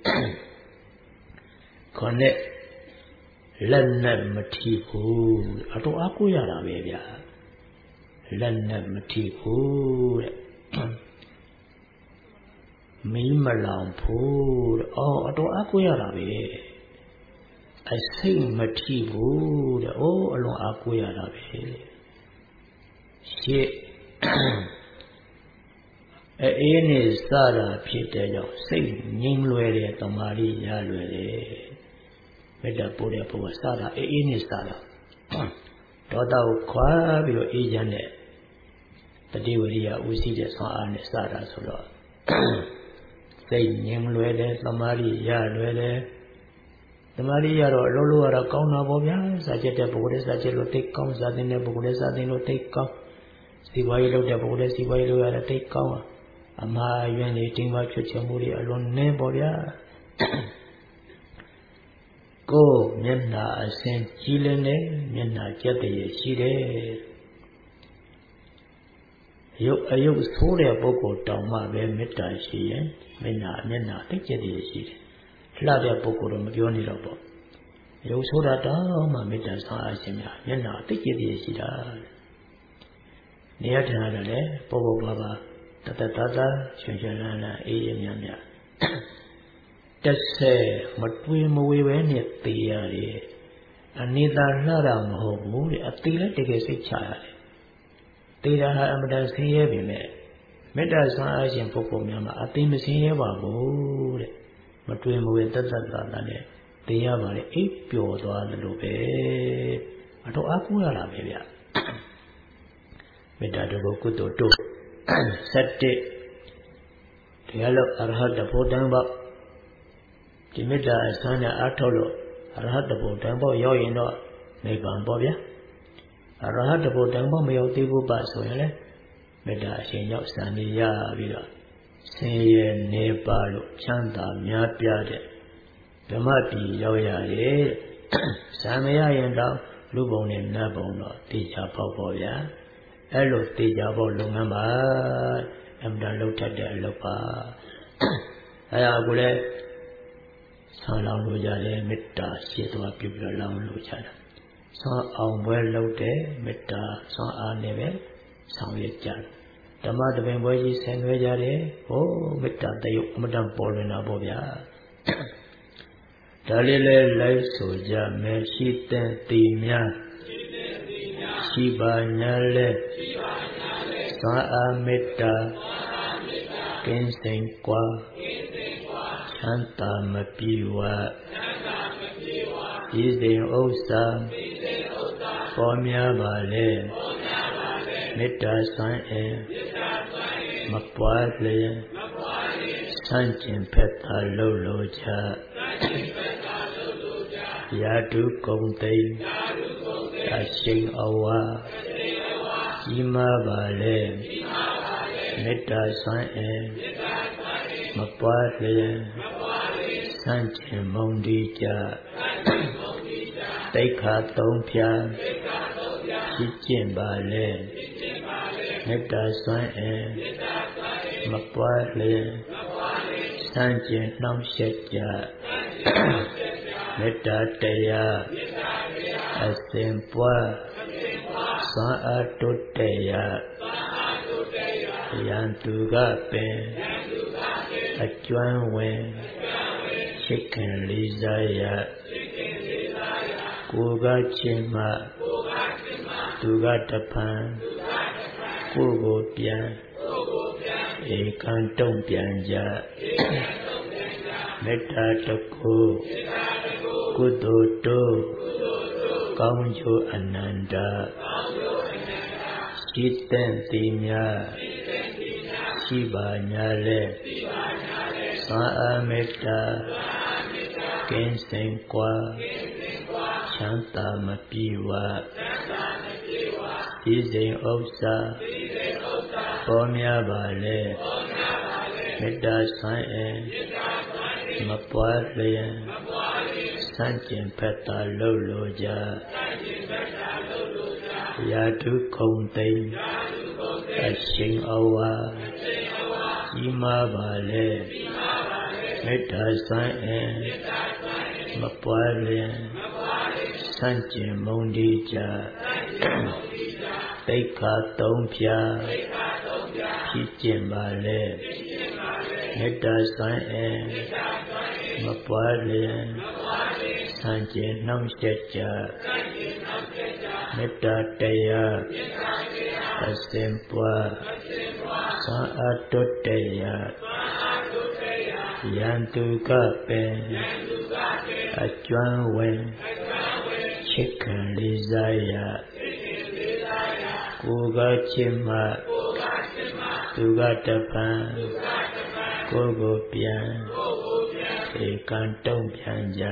ခေါ်နဲ့လက်နဲ့မထီဘူးအတော့အကူရတာပဲဗျာလက်နဲ့မထီဘူးတဲ့မီးမလောင်ဘူးတဲ့အော်အတော့အကူရတာပဲအစိတ်မထီဘူးတဲ့အိုးအလွန်အကူရတာပဲရှေ့အေးနေစတာဖြစ်တဲ့ကြောင့်စိတ်ငြိမ်လွယ်တဲ့တမာရီရလွယ်တယ်မေတ္တာပို့တဲ့ဘုရားစတာအေးနေစတာဒေါသကိုခွာပြီးတော့အေးချမ်းတဲ့တတိဝရိယဥသိတဲ့ဆွမ်းအားနဲ့စတာဆိုတော့စိတ်ငြိမ်လွယ်တယ်တမာရီရလွယ်တယ်တမာရီရတော့အလုံးလုံးရတော့ကောင်းတာပေါ့ဗျာစာချက်တဲ့ပုဂ္ဂိုလ်နဲ့စာချက်လို့တိတ်ကောင်းစာသင်တဲ့ပုဂ္ဂိုလ်နဲ့စာသင်လို့တိတ်ကောင်းစီပွားရေးလုပ်တဲ့ပုဂ္ဂိုလ်နဲ့စီပွားရေးလုပ်ရတဲ့တိတ်ကောင်းအမှားယွင်းနေတင်းပါချွတ်ချမှုတွေအလွန်နည်းပေါ့ဗျာကိုယ်မျက်နှာအစင်ကြည်လင်းတယ်မျက်နှာကြက်တည်းရှိတယ်ရုပ်အယုတ်ဆိုးတဲ့ပုဂ္ဂိုလ်တောင်မှပဲမေတ္တာရှိရင်မျက်နှာတိတ်ကြက်တည်းရှိတယ်လှတဲ့ပုဂ္ဂိုလ်တော့မပြောနေတော့ပေါ့ရုပ်ဆိုးတာတောင်မှမေတ္တာဆောင်အားရှင်များမျက်နှာတိတ်ကြက်တည်းရှိတာနေရာထင်ရတယ်လေပေါ်ပေါ်ပါပါတတတတရွှင်ရွှင်လန်းလန်းအေးအေးမြတ်မြတ်တက်ဆက်မတွေးမဝေပဲနဲ့သိရတယ်အနိတာလှတာမဟုတ်ဘူးတဲ့အသေးလည်းတကယ်စိတ်ချရတယ်သေတာဟာအမတန်ဆင်းရဲပြီမဲ့မေတ္တာဆွမ်းအားရှင်ပုဂ္ဂိုလ်များမှာအသေးမဆင်းရဲပါဘူးတဲ့မတွေးမဝေတတတတနဲ့သိရပါလေအိပ်ပျော်သွားတယ်လို့ပဲအတော့အကူရတာပဲဗျမေတ္တာတို့ကုသိုလ်တို့7တရားလို့အရဟတဖို့တန်ပေါ့ဒီမေတ္တာအစွမ်းနဲ့အားထုတ်လို့အရဟတဖို့တန်ပေါ့ရောက်ရင်တော့နိဗ္ဗာန်ပေါ့ဗျာအရဟတဖို့တန်ပေါ့မရောက်သေးဘူးပါဆိုရင်လေမေတ္တာအရှင်ရောက်စံနေရပြီးတော့ဆင်းရဲနေပါလို့ချမ်းသာများပြားတဲ့ဓမ္မပြည်ရောက်ရတယ်ဇံမရရင်တော့လူဘုံနဲ့နတ်ဘုံတော့တေချာပေါ့ပေါ့ဗျာအဲ့လိုတေချာပေါ့လုပ်ငန်းပါအမှန်လောက်ထက်တဲ့အလုပ်ပါအဲ့ဒါကိုလည်းဆောင်းလောင်လို့ရတယ်မေတ္တာရှိသွားပြုပြီးတော့လောင်လို့ကြတာဆောင်းအောင်ပွဲလုပ်တဲ့မေတ္တာဆောင်းအားနဲ့ပဲဆောင်ရွက်ကြတယ်ဓမ္မတပင်ပွဲကြီးဆင်နွှဲကြတယ်ဟိုမေတ္တာတယုတ်အမတန်ပေါ်လွင်တာပေါ့ဗျာဒါလေးလဲလိုက်ဆိုကြမယ်ရှိတဲ့တိများရှိပါညာလဲသာအာမေတ္တာကင်းစိန်ကွာချမ်းသာမပြေဝဤစိန်ဥစ္စာပေါ်များပါလေမေတ္တာစွမ်းအင်မပွားလျင်ဆန့်ကျင်ဖက်သာလို့လို့ချရာထုကုန်သိမ်းအရှိန်အဝါကြီးမားပါလေမေတ္တာစွမ်းအင်မပွားလျင်ဆန့်ကျင်မုန်းတီးကြတိက္ခာသုံးဖြာဖြစ်ကျင့်ပါလေမေတ္တာစွမ်းအင်မပွားလျင်ဆန့်ကျင်နှောင့်ယှက်ကြမေတ္တာတရားအစဉ်ပွားစွမ်းအားတိုးတက်ရာယံသူကပင်အကျွမ်းဝင်ရှိခင်လေးစားရာကိုယ်ကချင်းမှသူကတဖန်ကိုယ်ကိုပြန်ဧကံတုံ့ပြန်ကြမေတ္တာတကူကုသိုလ်တို့ကောင်းကျိုးအနန္တရှိတဲ့တိများရှိပါညာလေသာအမေတ္တာကင်းစင်ကွာချမ်းသာမပြေဝဒီစိန်ဥစ္စာပေါ်များပါလေမေတ္တာစွမ်းအင်မပွားလျင်ဆန့်ကျင်ဖက်သာလို့လို့ကြရာထုခုံသိမ်းအရှိန်အဝါကြီးမားပါလေမေတ္တာစွမ်းအင်မပွားလျင်ဆန့်ကျင်မုန်းတီးကြတိက္ခာသုံးဖြာဖြစ်ကျင့်ပါလေမေတ္တာစွမ်းအင်မပွားလျင်ဆန့်ကျင်နှောင့်ယှက်ကြမေတ္တာတရားအစဉ်ပွားစွမ်းအားတိုးတက်ရာယံသူကပင်အကျွမ်းဝင်ချစ်ခင်လေးစားရာကိုယ်ကချစ်မှသူကတပံကိုယ်ကိုပြန်ဧကံတုံ့ပြန်ကြ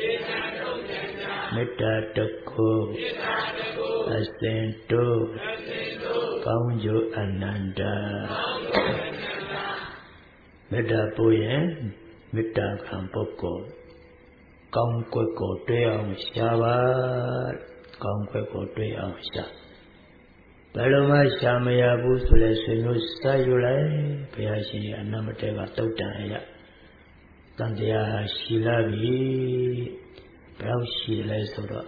မေတ္တာတကူအစဉ်တို့ကောင်းကျိုးအနန္တမေတ္တာပို့ရင်မေတ္တာခံပုဂ္ဂိုလ်ကောင်းကွက်ကိုတွေ့အောင်ရှာပါကောင်းကွက်ကိုတွေ့အောင်ရှာဘယ်လိုမှရှာမရဘူးဆိုလဲဆွေမျိုးစာယူလိုက်ဘုရားရှင်အနန္တတေကတုတ်တန်အရာတန်တရားရှိလာပြီဘယ်လောက်ရှိလဲဆိုတော့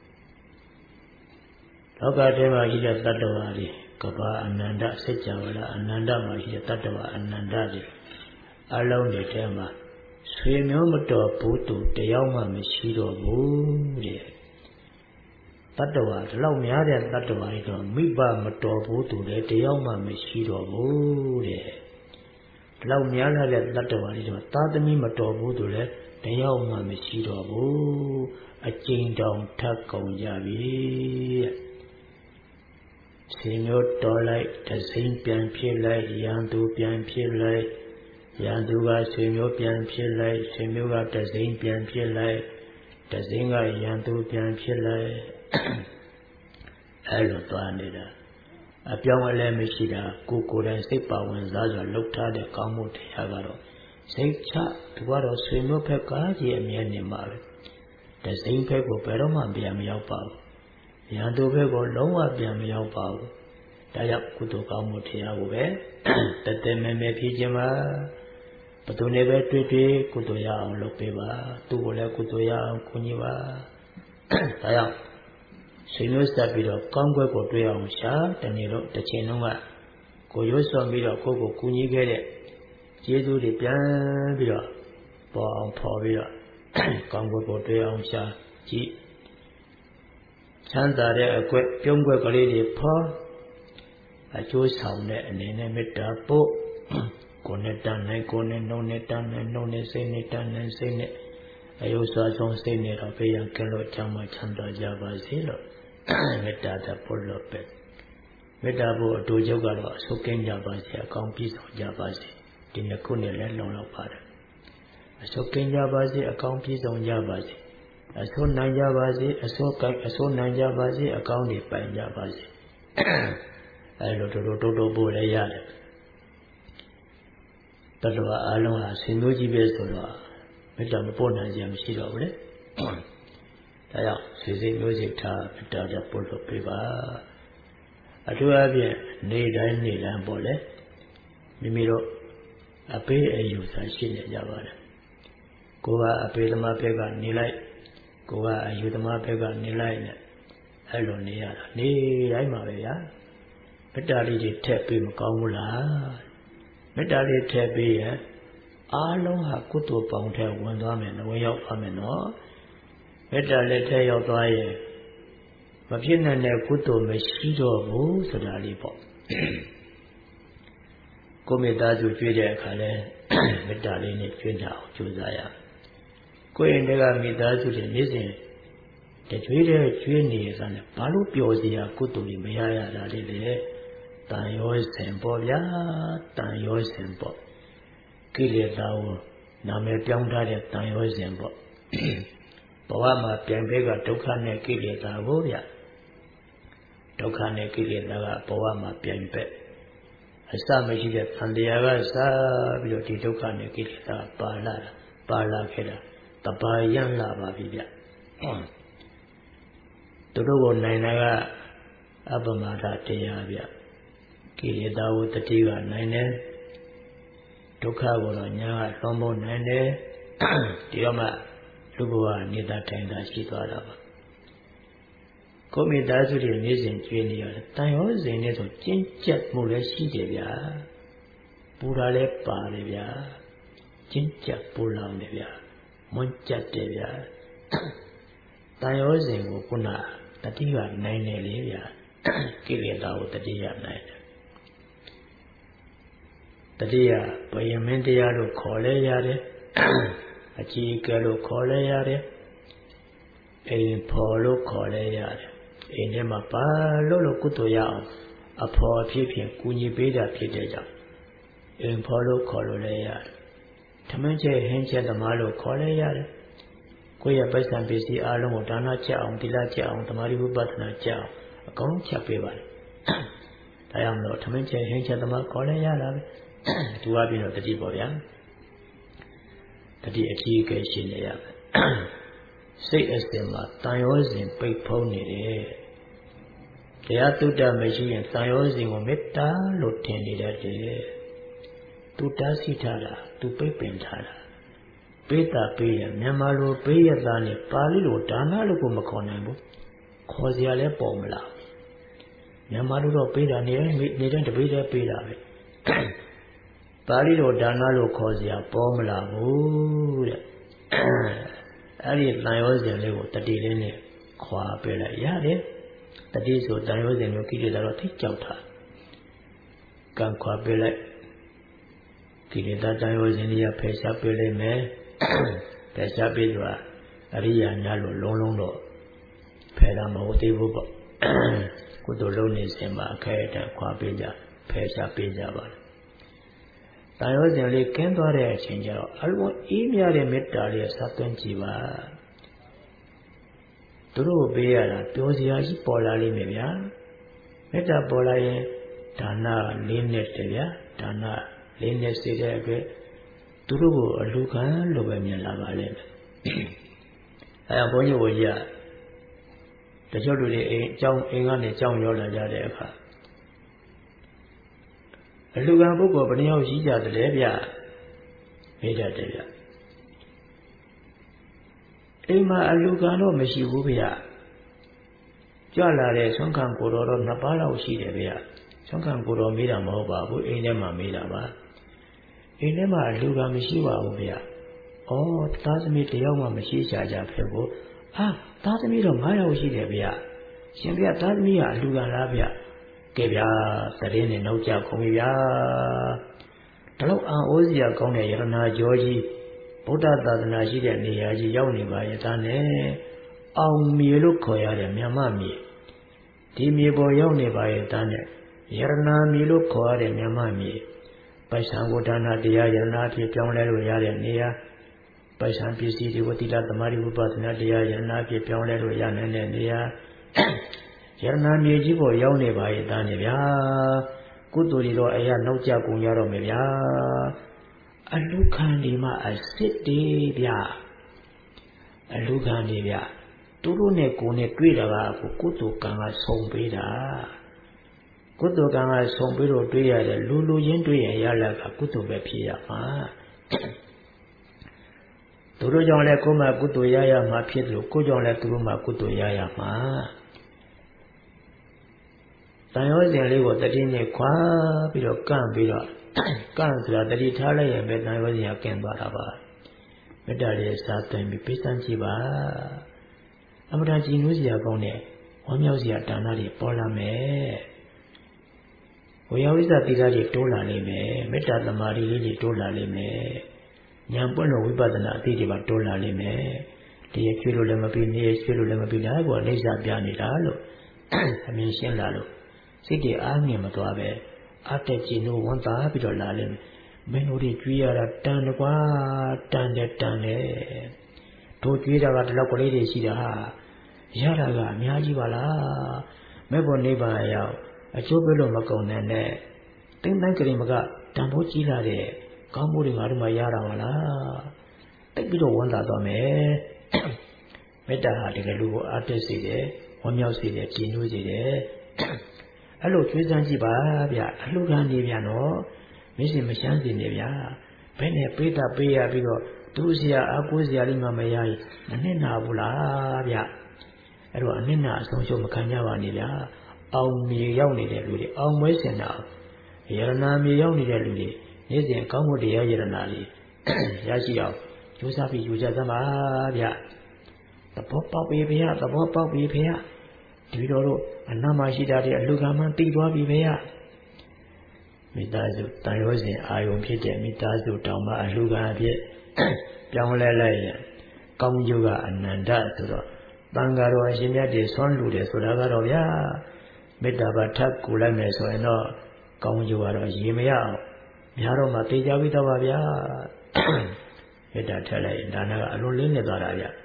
လောကထဲမှာရှိတဲ့တတ္တဝါတွေကဘာအနန္တစัจ java လာအနန္တမှာရှိတဲ့တတ္တဝါအနန္တတွေအလုံးတွေထဲမှာဆွေမျိုးမတော်ဘူးသူတယောက်မှမရှိတော့ဘူးတဲ့တတ္တဝါဒီလောက်များတဲ့တတ္တဝါတွေတော့မိဘမတော်ဘူးသူလည်းတယောက်မှမရှိတော့ဘူးတဲ့ဒီလောက်များလာတဲ့တတ္တဝါတွေတော့သာသမီမတော်ဘူးသူလည်းတယောက်မှမရှိတော့ဘူးအကျဉ်းတောင်ထပ်ကုန်ကြပြီတဲ့ဆွေမျိုးတော်လိုက်တစိမ့်ပြန်ဖြစ်လိုက်ရန်သူပြန်ဖြစ်လိုက်ရန်သူကဆွေမျိုးပြန်ဖြစ်လိုက်ဆွေမျိုးကတစိမ့်ပြန်ဖြစ်လိုက်တစိမ့်ကရန်သူပြန်ဖြစ်လိုက်အဲ့လိုသွားနေတာအပြောင်းအလဲမရှိတာကိုယ်တိုင်စိတ်ပါဝင်စားစွာလှုပ်ထားတဲ့ကောင်းမှုတရားကတော့စိတ်ချသူကတော့ဆွေမျိုးဘက်ကကြီးအမြဲနေမှာပဲတစိမ့်ဘက်ကိုဘယ်တော့မှပြန်မရောက်ပါဘူးရန်သူဘက်ကိုလုံးဝပြန်မရောက်ပါဘူးဒါကြောင့်ကုသိုလ်ကောင်းမှုတရားကိုပဲတသက်မဲမဲဖြစ်ခြင်းပါဘသူနဲ့ပဲတွေ့တွေ့ကုသိုလ်ရအောင်လုပ်ပေးပါသူ့ကိုလည်းကုသိုလ်ရအောင်ကူညီပါဒါကြောင့်ဆွေမျိုးဆက်ပြီးတော့ကောင်းကွက်ကိုတွေ့အောင်ရှာတနေ့တော့တစ်ချိန်လုံးကကိုရွတ်စွန်ပြီးတော့ကိုယ့်ကိုကူညီခဲ့တဲ့ကျေးဇူးတွေပြန်ပြီးတော့ပေါ်အောင်ဖော်ပြီးတော့ကောင်းကွက်ကိုတွေ့အောင်ရှာကြည့်ချမ်းသာတဲ့အကွက်ပြုံးကွက်ကလေးတွေဖော်အကျိုးဆောင်တဲ့အနေနဲ့မေတ္တာပို့ကိုယ်နဲ့တန်နိုင်ကိုယ်နဲ့နှုတ်နဲ့တန်နိုင်နှုတ်နဲ့စိတ်နဲ့တန်နိုင်စိတ်နဲ့အယုစွာဆုံးစိတ်နဲ့တော့ဘေးရန်ကင်းလို့ချမ်းသာကြပါစေလို့မေတ္တာတပုလ္လောပဲမေတ္တာဘုအတူချုပ်ကတော့အဆုကင်းကြပါစေအကောင်းပြည့်စုံကြပါစေဒီနှစ်ခုနဲ့လည်းလုံလောက်ပါတယ်အဆုကင်းကြပါစေအကောင်းပြည့်စုံကြပါစေအဆုနိုင်ကြပါစေအဆုနိုင်ကြပါစေအကောင်းတွေပိုင်ကြပါစေအဲလိုတိုးဖို့လည်းရတယ်တတဝအလုံးဟာဆွေမျိုးကြီးပဲဆိုတော့မေတ္တာမပို့နိုင်ကြမရှိတော့ဘူးလေဒါကြောင့်ဆွေစိတ်မျိုးစိတ်ထားမေတ္တာတပုလ္လောပေးပါအထူးအဖြင့်နေ့တိုင်းပေါ့လေမိမိတို့အပေးအယူဆရှိနေကြပါတယ်ကိုကအပေးသမားဘက်ကနေလိုက်ကိုကအယူသမားဘက်ကနေလိုက်နဲ့အဲ့လိုနေရတာနေတိုင်းမှာပဲဗျာမေတ္တာလေးတွေထည့်ပေးမကောင်းဘူးလားမေတ္တာလေးထည့်ပေးရင်အားလုံးဟာကုသိုလ်ပေါင်းထဲဝင်သွားမယ်ဝင်ရောက်သွားမယ်နော်မေတ္တာလေးထည့်ရောက်သွားရင်မဖြစ်နိုင်တဲ့ကုသိုလ်မရှိတော့ဘူးဆိုတာလေးပေါ့ကိုမေတ္တာစုကျွေးတဲ့အခါလဲမေတ္တာလေးနဲ့ကျွေးကြအောင်ကြိုးစားရကိုယ့်ရဲ့ကမေတ္တာစုတွေနေ့စဉ်ကျွေးနေရတဲ့ဘာလို့ပျော်စရာကုသိုလ်တွေမရရတာလေးလေတန်ရောစင်ပေါ့ဗျာတန်ရောစင်ပေါ့ကိလေသာကိုနာမည်ပြောင်းထားတဲ့တန်ရောစင်ပေါ့ဘဝမှာပြန်ပဲကဒုက္ခနဲ့ကိလေသာကိုဗျဒုက္ခနဲ့ကိလေသာကဘဝမှာပြန်ပဲအစမရှိတဲ့သံတရားကစပြီးတော့ဒီဒုက္ခနဲ့ကိလေသာပါလာခဲ့တာတပါးရမ်းလာပါပြီဗျသူတို့ကိုနိုင်တာကအပမဒတရားဗျကိလေသာကိုတတိကနိုင်တယ်ဒုက္ခကိုတော့ညာကလွန်မိုးနိုင်တယ်ဒီတော့မှလူဘဝနေတာထိုင်တာရှိသွားတာပါကိုမိသားစုတွေနေ့စဉ်ကျွေးနေရတယ်တန်ရောစဉ်နဲ့ဆိုကျင့်ကြက်မှုလည်းရှိတယ်ဗျာပူတာလည်းပါတယ်ဗျာကျင့်ကြက်ပူလောင်တယ်ဗျာမွန်းကြက်တယ်ဗျာတန်ရောစဉ်ကိုခုနတတိကနိုင်တယ်လေဗျာကိလေသာကိုတတိယနိုင်တယ်တတိယဘယမင်းတရားလို့ခေါ်လဲရတယ်အကြီးအကဲလို့ခေါ်လဲရတယ်အိမ်ဖော်လို့ခေါ်လဲရတယ်အိမ်ထဲမှာပါလို့ကုသိုလ်ရအောင်အဖော်ဖြစ်ကူညီပေးတာဖြစ်တဲ့ကြောင့်အိမ်ဖော်လို့ခေါ်လို့လဲရတယ်ထမင်းချက်ဟင်းချက်သမားလို့ခေါ်လဲရတယ်ကိုယ့်ရဲ့ပိုက်ဆံပစ္စည်းအားလုံးကိုဒါနချက်အောင်သီလချက်အောင်သမာဓိဝိပဿနာချက်အောင်အကုန်လုံးချက်ပေးပါလေဒါကြောင့်မလို့ထမင်းချက်ဟင်းချက်သမားခေါ်လဲရတာပဲသူကပြီးတော့တတိပေါ့ဗျာတတိအကြီးအကဲရှိနေရမယ်စိတ်အစဉ်မှာတန်ရောစဉ်ပိတ်ဖုံးနေတယ်တရားတုဒ္ဒမရှိရင်တန်ရောစဉ်ကိုမေတ္တာလို့ထင်နေတတ်တယ်သူတားဆီးထားတာသူပိတ်ပင်ထားတာပေးတာပေးရမြန်မာလိုပေးရတာနဲ့ပါဠိလိုဒါနလို့ကိုမခေါ်နိုင်ဘူးခေါ်စရာလည်းပေါ်မလားမြန်မာလိုတော့ပေးတာနေတဲ့တပိတ်တည်းပေးတာပဲပါဠိလိုဒါနလို့ခေါ်စရာပေါ်မလာဘူးတဲ့အဲ့ဒီတန်ရောစဉ်လေးကိုတတိလေးနဲ့ခွာပေးလိုက်ရတယ်တတိဆိုတန်ရောစဉ်ကိုကိလေသာတော့ထိကြောက်တာကံခွာပေးလိုက်ကိလေသာတန်ရောစဉ်လေးဖယ်ရှားပေးလိုက်မယ်ဖယ်ရှားပေးဆိုတာအရိယာများလို့လုံးတော့ဖယ်တာမဟုတ်သေးဘူးပေါ့ကုသိုလ်လုံးနေစဉ်မှာအခဲအတန်ခွာပေးကြဖယ်ရှားပေးကြပါလားတန်ရောစဉ်လေးကင်းသွားတဲ့အချိန်ကျတော့အလုံးအေးမြတဲ့မေတ္တာလေးဆက်သွင်းကြည့်ပါသူတို့ပေးရတာပြောစရာကြီးပေါ်လာလိမ့်မယ်ဗျာမေတ္တာပေါ်လာရင်ဒါနလေးနဲ့တည်းဗျာဒါနလေးနဲ့စေတဲ့အတွက်သူတို့ကိုအလူခံလို့ပဲမြင်လာပါလိမ့်မယ်အဲဘုန်းကြီးကိုကြီးကတချို့လူတွေအိမ်ကနေကြောင်းရောက်လာကြတဲ့အခါအလူခံပုဂ္ဂိုလ်ဘယ်နှယောက်ရှိကြတယ်ဗျမေးတတ်တယ်ဗျအိမ်မှာအလူခံတော့မရှိဘူးဗျကြွလာတဲ့ဆွမ်းခံကိုယ်တော်တော့နှစ်ပါးလောက်ရှိတယ်ဗျဆွမ်းခံကိုယ်တော်မေးတာမဟုတ်ပါဘူးအိမ်ထဲမှာမေးတာပါအိမ်ထဲမှာအလူခံမရှိပါဘူးဗျဩသားသမီးတယောက်မှမရှိကြဖြစ်ကိုသားသမီးတော့9ယောက်ရှိတယ်ဗျရှင်ဗျသားသမီးကအလူခံလားဗျကဲဗျာသတင်းနဲ့နောက်ကြကုန်ပြီဗျာဒါလို့အံ့ဩစရာကောင်းတဲ့ယရနာကျော်ကြီးဗုဒ္ဓသာသနာရှိတဲ့နေရာကြီးရောက်နေပါရဲ့သားနဲ့အောင်မြေလို့ခေါ်ရတဲ့မြတ်မမြေဒီမြေပေါ်ရောက်နေပါရဲ့တန်းနဲ့ယရနာမြေလို့ခေါ်ရတဲ့မြမမြေပိုက်ဆံဝဋ္ဌာဏတရားယရနာဖြစ်ပြောင်းလဲလို့ရတဲ့နေရာပိုက်ဆံပစ္စည်းတွေကိုသီလသမာဓိဝိပဿနာတရားယရနာဖြစ်ပြောင်းလဲလို့ရနိုင်တဲ့နေရာယရနာမြေကြီးပေါ်ရောက်နေပါရဲ့တန်းနဲ့ဗျာကုသိုလ်တွေတော့အရာနောက်ကျကုန်ရတော့မယ်ဗျာအလုခံဒီမှာအစစ်တေးဗျာအလုခံဒီဗျာသူတို့နဲ့ကိုယ်နဲ့တွေ့တာကကုသိုလ်ကံကဆုံပေးတာကုသိုလ်ကံကဆုံပေးလို့တွေ့ရတယ်လူချင်းတွေ့ရင်ရလာကကုသိုလ်ပဲဖြစ်ရမှာသူတို့ကြောင့်လည်းကိုယ်မှကုသိုလ်ရမှာဖြစ်လို့ကိုယ်ကြောင့်လည်းသူတို့မှကုသိုလ်ရမှာတန်ရောစဉ်လေးကိုတတိနဲ့ခွာပြီးတော့ကန့်ပြီးတော့ကန့်ဆိုတာတတိထားလိုက်ရင်ပဲတန်ရောစဉ်ကကင်းသွားတာပါမေတ္တာလေးစားသွင်းပြီးပေးစမ်းကြည့်ပါအမှန်တန်ကြည်နူးစရာကောင်းတဲ့ဝမ်းမြောက်စရာဒါနတွေပေါ်လာမယ်ဝေယဝိဇ္ဇသီလတွေတိုးလာလိမ့်မယ်မေတ္တာသမာဓိလေးတွေတိုးလာလိမ့်မယ်ဉာဏ်ပွင့်လို့ဝိပဿနာအသိတွေပါတိုးလာလိမ့်မယ်ဒီရကျွေးလို့လည်းမပြီးနေရကျွေးလို့လည်းမပြီးလားကိုအိဋ္ဌာပြနေတာလို့အမြင်ရှင်းလာလို့စိတ်တွေအားငြင်မသွားပဲအတက်ကြည်နူးဝန်တာပြီးတော့လာလိမ့်မယ်မင်းတို့တွေကျွေးရတာတန်တကွာတန်တယ်တို့ကျွေးတာကဒီလောက်ကလေးတွေရှိတာရတာကအများကြီးပါလားမဲ့ဖို့နိဗ္ဗာန်ရောက်အကျိုးပေးလို့မကုန်တဲ့နဲ့တင်းတိုင်းကလေးမကတန်ဖိုးကြီးလာတဲ့ကောင်းမှုတွေငါတို့မှရတာပါလားတိတ်ပြီးတော့ဝန်တာသွားမယ်မေတ္တာဟာတကယ်လူကိုအားတက်စေတယ်ဝမ်းမြောက်စေတယ်ကြည်နူးစေတယ်အဲ့လိုကျွေးစမ်းကြည့်ပါဗျအလှူခံနေဗျနော်မင်းစင်မရှမ်းစင်နေဗျဘယ်နဲ့ပေးတာပေးရပြီးတော့သူ့ဆရာအကိုဆရာလေးမှမရရင်မနစ်နာဘူးလားဗျအဲ့တော့အနစ်နာအဆုံးရှုံးမခံကြပါနဲ့ဗျာအောင်မြေရောက်နေတဲ့လူတွေအောင်မွေးစင်တာယရနာမြေရောက်နေတဲ့လူတွေနေ့စဉ်ကောင်းမှုတရားယရနာလေးရရှိအောင်ကြိုးစားပြီးယူကြသမှာဗျသဘောပေါက်ပြီဗျာသဘောပေါက်ပြီဗျာဒီလိုတော့အနာမရှိတာတွေအလူကမှန်တည်သွားပြီဗျာမိသားစုတန်ရောစဉ်အာယုံဖြစ်တဲ့မိသားစုတောင်မှအလူကအဖြစ်ပြောင်းလဲလိုက်ရင်ကောင်းကျိုးကအနန္တဆိုတော့တန်ဃာတော်အရှင်မြတ်တွေဆွမ်းလူတယ်ဆိုတာကတော့ဗျာမေတ္တာပါထပ်ကူလိုက်မယ်ဆိုရင်တော့ကောင်းကျိုးကတော့ရေမရအောင်များတော့မှသိကြပြီးတော့ပါဗျာမေတ္တာထက်လိုက်ဒါနကအလွန်လေးနေသွားတာဗျာ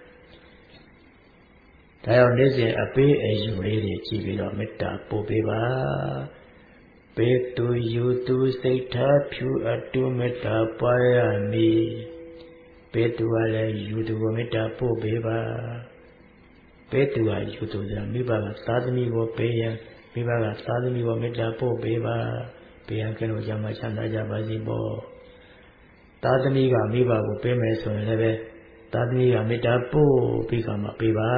ဒါကြောင့်နေ့စဉ်အပေးအယူလေးတွေကြည့်ပြီးတော့မေတ္တာပို့ပေးပါပေးသူယူသူစိတ်ထားဖြူအတူမေတ္တာပွားရမည်ပေးသူကလည်းယူသူကိုမေတ္တာပို့ပေးပါပေးသူကယူသူဆိုတာမိဘကသာသမီကိုပေးရင်မိဘကသာသမီကိုမေတ္တာပို့ပေးပါပေးရကဲလို့ကြမှာချမ်းသာကြပါစေပေါ့သာသမီကမိဘကိုပေးမယ်ဆိုရင်လည်းသာသမီကမေတ္တာပို့ပြီးကမှပေးပါ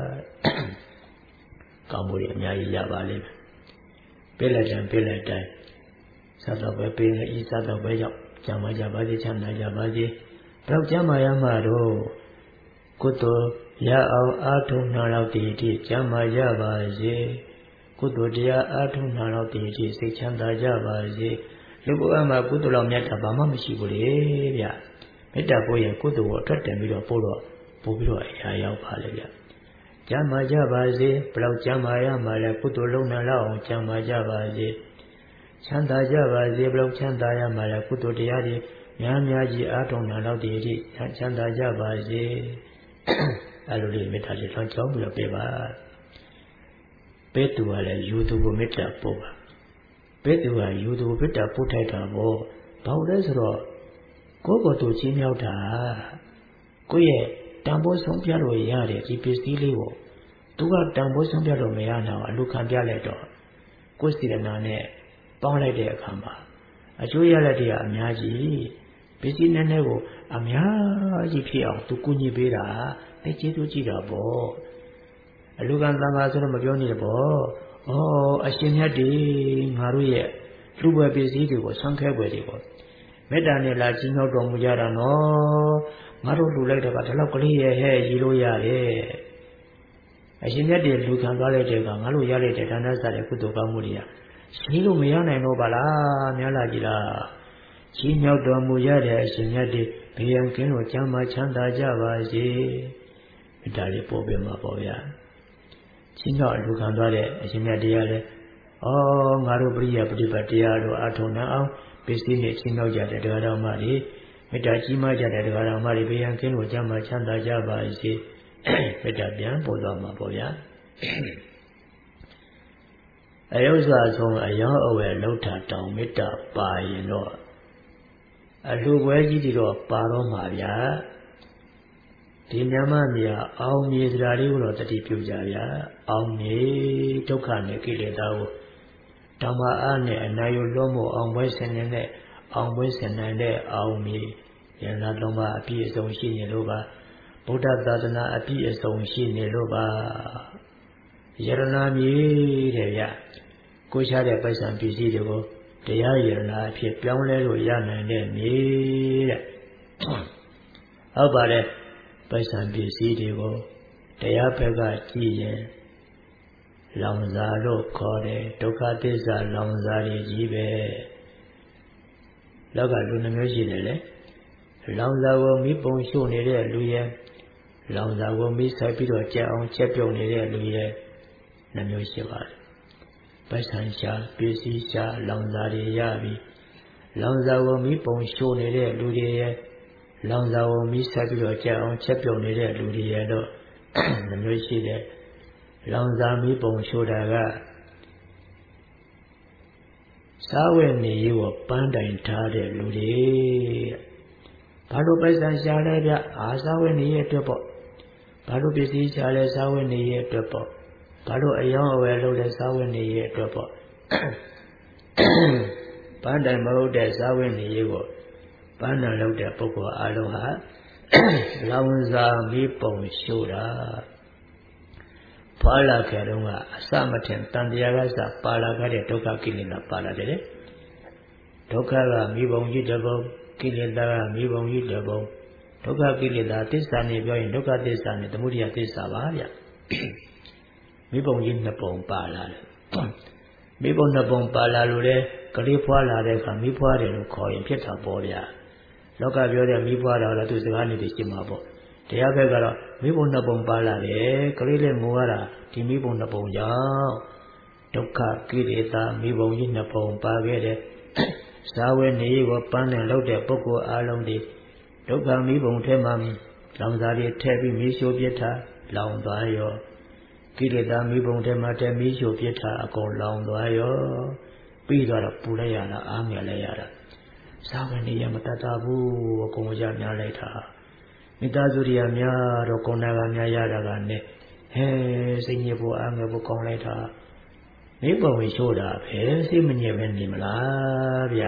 ကောင်းမှုတွေအများကြီးရပါလိမ့်မယ်ပေးလိုက်တိုင်းစားတော့ပဲပေးနေဤစားတော့ပဲရောက်ကြမှာကြပါစေချမ်းသာကြပါစေတော့ကြမှာရမှာတော့ကုသိုလ်ရအောင်အာထုံနာလောက်တည်တည်ကြမှာရပါစေကုသိုလ်တရားအာထုံနာလောက်တည်တည်စိတ်ချမ်းသာကြပါစေလူဘဝမှာကုသိုလ်လောက်မြတ်တာဘာမှမရှိဘူးလေဗျမေတ္တာပို့ရင်ကုသိုလ်ကိုအထွက်တင်ပြီးတော့ပို့တော့ပို့ပြီးတော့အရာရောက်ပါလေဗျကြမ်းမာကြပါစေဘလောက်ကြမ်းမာရမှာလဲကုသိုလ်လုံးနဲ့လောက်အောင်ကြမ်းမာကြပါစေချမ်းသာကြပါစေဘလောက်ချမ်းသာရမှာလဲကုသိုလ်တရားတွေများကြီးအားထုတ်နာလောက်တည်တည်ချမ်းသာကြပါစေအဲ့လိုလေးမေတ္တာလေးထောင်းကြောင်းပြီးတော့ပေးပါပေးသူကလည်းယူသူကိုမေတ္တာပို့ပါပေးသူကယူသူကိုမေတ္တာပို့ထိုက်တာပေါ့ဘာလို့လဲဆိုတော့ကိုယ့်ကိုယ်သူချင်းမြောက်တာကိုယ့်ရဲ့တန်ဖိုးဆုံးပြလို့ရတယ်ဒီပစ္စည်းလေးကိုသူကတန်ဖိုးဆုံးပြလို့မရတော့အလူခံပြလိုက်တော့ကိုယ်စီရနာနဲ့ပေါင်းလိုက်တဲ့အခါမှာအကျိုးရလက်တွေကအများကြီးပစ္စည်းနည်းနည်းကိုအများကြီးဖြစ်အောင်သူကူညီပေးတာသိကျေးဇူးကြည့်တာပေါ့အလူခံတန်ခါဆိုတော့မပြောနေတယ်ပေါ့အရှင်မြတ်တွေငါတို့ရဲ့လူပွဲပစ္စည်းတွေကိုဆန်းခဲပွဲတွေကိုမေတ္တာနဲ့လာကြီးညောတော်မူကြတာနော်ငါတို့လူလိုက်တော့ကဒီလောက်ကလေးရဲ့ဟဲ့ရည်လို့ရတယ်အရှင်မြတ်တွေလူခံသွားလိုက်တဲ့ကငါတို့ရလိုက်တဲ့ဒါနစားတဲ့ကုသိုလ်ကောင်းမှုတွေကရှိလို့မရနိုင်တော့ပါလားများလာကြည်လားကြီးညောတော်မူရတဲ့အရှင်မြတ်တွေဘေးရန်ကင်းလို့ကျမ်းမာချမ်းသာကြပါစေမေတ္တာလေးပို့ပေးမှာပေါ့ဗျာချင်းတော့လူခံသွားတဲ့အရှင်မြတ်တရားလဲငါတို့ပရိယပฏิပတ်တရားတို့အထုံနာအောင်ပစ္စည်းနဲ့ချင်းတော့ကြတဲ့တရားတော်မှတွေမေတ္တာကြီးမားကြတဲ့တရားတော်မှတွေဘေးရန်ကင်းလို့ကြမှာချမ်းသာကြပါစေမေတ္တာပြန်ပို့သွားမှာပေါ့ဗျာအယုဇ္ဇာဆုံးအယောအဝယ်လှုပ်တာတောင်မေတ္တာပါရင်တော့အလှပွဲကြီးတွေတော့ပါတော့မှာဗျာဒီမြတ်မြတ်အောင်မြေစရာလေးကိုတော့တတိပြုကြဗျာအောင်မြေဒုက္ခနဲ့ကိလေသာကိုဓမ္မအားနဲ့အနာယုလွတ်မှုအောင်ပွဲဆင်နေတဲ့အောင်ပွဲဆင်နိုင်တဲ့အောင်မြေယန္တာသုံးပါအပြည့်အစုံရှိနေလို့ပါဗုဒ္ဓသာသနာအပြည့်အစုံရှိနေလို့ပါယရဏမြေတဲ့ဗျကိုရှားတဲ့ပိုက်ဆံပစ္စည်းတွေကိုတရားယရဏအဖြစ်ပြောင်းလဲလို့ရနိုင်တဲ့မြေတဲ့ဟုတ်ပါတယ်ပိုက်ဆံပစ္စည်းတွေကိုတရားဘက်ကကြည့်ရင်လောင်စာလို့ခေါ်တယ်ဒုက္ခသစ္စာလောင်စာကြီးပဲလောကလူနှမျိုးရှိတယ်လေလောင်စာကိုမိပုံရှို့နေတဲ့လူရဲ့လောင်စာကိုမိဆိုင်ပြီးတော့ကြက်အောင်ချက်ပြုတ်နေတဲ့လူရဲ့နှမျိုးရှိပါတယ်ပိုက်ဆံရှာပစ္စည်းရှာလောင်စာတွေရပြီလောင်စာကိုမိပုံရှို့နေတဲ့လူတွေရဲ့လောင်စာကိုမိဆိုင်ပြီးတော့ကြက်အောင်ချက်ပြုတ်နေတဲ့လူတွေရဲ့တော့နှမျိုးရှိတယ်လောင်စာမိပုံရှို့တာကစားဝတ်နေရေးကိုပန်းတိုင်ထားတဲ့လူတွေဘာလို့ပိုက်ဆံရှာလဲဗျစားဝတ်နေရေးအတွက်ပေါ့ဘာလို့ပစ္စည်းရှာလဲစားဝတ်နေရေးအတွက်ပေါ့ဘာလို့အယောင်းအဝယ်လုပ်လဲစားဝတ်နေရေးအတွက်ပေါ့ပန်းတိုင်မဟုတ်တဲ့စားဝတ်နေရေးကိုပန်းတိုင်လုပ်တဲ့ပုဂ္ဂိုလ်အလုံးဟာလောင်စာမိပုံရှို့တာဖွာလာခဲ့တော့ကအစမထင်တန်တရားကစပါလာခဲ့တဲ့ဒုက္ခကိလေသာပါလာတယ်ဒုက္ခကမိဘုံကြီးတစ်ပုံကိလေသာကမိဘုံကြီးတစ်ပုံဒုက္ခကိလေသာသစ္စာနဲ့ပြောရင်ဒုက္ခသစ္စာနဲ့သမုဒယသစ္စာပါဗျမိဘုံကြီးနှစ်ပုံပါလာတယ်မိဘုံနှစ်ပုံပါလာလို့လေကလေးဖွာလာတဲ့အခါမိဖွာတယ်လို့ခေါ်ရင်ဖြစ်တာပေါ့ဗျလောကပြောတဲ့မိဖွာတာတော့သူစကားနဲ့တည်းရှိမှာပေါ့တရားဘက်ကတော့မိဘုံနှစ်ပုံပါလာတယ်ကလေးလေးငိုရတာဒီမိဘုံနှစ်ပုံကြောင့်ဒုက္ခကိလေသာမိဘုံကြီးနှစ်ပုံပါခဲ့တယ်ဇာဝေနေကိုပန်းနဲ့လောက်တဲ့ပုဂ္ဂိုလ်အလုံးဒီဒုက္ခမိဘုံထဲမှာလောင်စာတွေထည့်ပြီးမိရှိုးပြစ်ထားလောင်သွားရောကိလေသာမိဘုံထဲမှာတည်းမိရှိုးပြစ်ထားအကုန်လောင်သွားရောပြီးတော့ပူလိုက်ရတာအားငယ်လိုက်ရတာဇာဝေနေရမတတ်တာဘူးအကုန်ကြများလိုက်တာမိသားစုတွေကများတော့ကိုယ်နာကများရတာကနဲ့ဟဲစိတ်ညစ်ဖို့အားငယ်ဖို့ကောင်းလိုက်တာမိဘဝင်ရှို့တာပဲစိတ်မညစ်ပဲနေမလားဗျ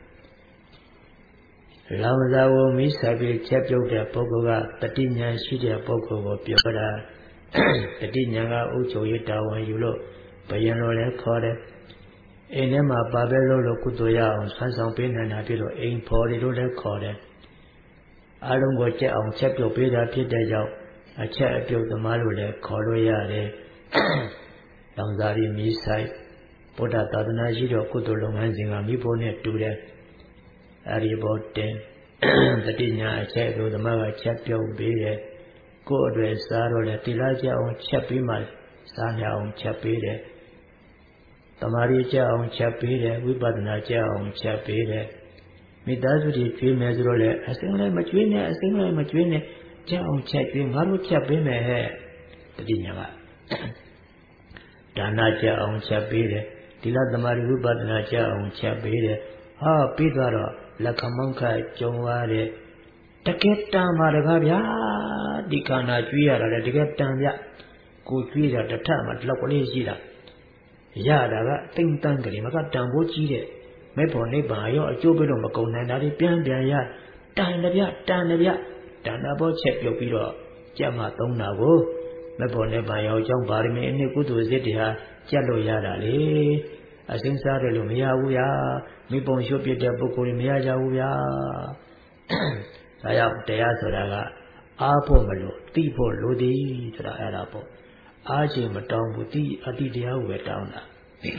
လောင်စာကိုမိဆိုင်ပြီးချက်ပြုတ်တဲ့ပုဂ္ဂိုလ်ကတတိညာရှိတဲ့ပုဂ္ဂိုလ်ကိုပြောတာတတိညာကဥချုပ်ရတာဝန်ယူလို့ဘယံလိုလည်းခေါ်တယ်အိမ်ထဲမှာပါပဲလို့ကုသိုလ်ရအောင်ဆွမ်းဆောင်ပေးနိုင်တာပြီးတော့အိမ်ဖော်တွေလို့လည်းခေါ်တယ်အလုံးကိုကြက်အောင်ချက်ပြုတ်ပေးတာဖြစ်တဲ့ကြောင့်အချက်အပြုတ်သမားလို့လည်းခေါ်လို့ရတယ်။လောင်စာရီမိဆိုင်ဗုဒ္ဓသာသနာရှိတော့ကုသိုလ်လုပ်ငန်းစဉ်ကမိဖို့နဲ့တူတယ်။အဲဒီဘောတင်တတိညာအချက်အပြုတ်သမားကချက်ပြုတ်ပေးတယ်။ကိုယ်အတွက်စားတော့လေတိလာကြအောင်ချက်ပေးမှစားရအောင်ချက်ပေးတယ်။တမာရီကြအောင်ချက်ပေးတယ်ဝိပဿနာကြအောင်ချက်ပေးတယ်။မိသားစုတွေကျွေးမယ်ဆိုတော့လေအစင်းလည်းမကျွေးနဲ့အစင်းလည်းမကျွေးနဲ့ကြောက်အောင်ချက်ကျွေးငါတို့ချက်ပေးမယ်ဟဲ့တတိညာကဒါနချက်အောင်ချက်ပေးတယ်သီလသမာဓိဝိပဿနာချက်အောင်ချက်ပေးတယ်ဟာပြီးသွားတော့လက်ခမောင်းခကြုံရတဲ့တကယ်တန်ပါတကားဗျာဒီခန္ဓာကျွေးရတာလေတကယ်တန်ဗျကိုကျွေးတာတစ်ထပ်မှလောက်ကလေးရှိတာရတာကတိမ်တန်းကလေးမကတန်ဖို့ကြီးတဲ့မဲ့ဖို့နိဗ္ဗာန်ရောအကျိုးပေးလို့မကုန်နိုင်တာဒီပြန်ရတန်တယ်ဗျတန်တာဘောချက်ပြုတ်ပြီးတော့ကြက်မှသုံးတာကိုမဲ့ဖို့နိဗ္ဗာန်ရောအကြောင်းပါရမီအနှစ်ကုသိုလ်စစ်တွေဟာကြက်လို့ရတာလေအစင်းစားတယ်လို့မရဘူးဗျာမိပုံရှုပ်ပြတဲ့ပုဂ္ဂိုလ်တွေမရကြဘူးဗျာဒါကြောင့်တရားဆိုတာကအားဖို့မလို့သိဖို့လိုသည်ဆိုတာအဲ့ဒါပေါ့အားချိန်မတောင်းဘူးသိအတိတရားကိုပဲတောင်းတာ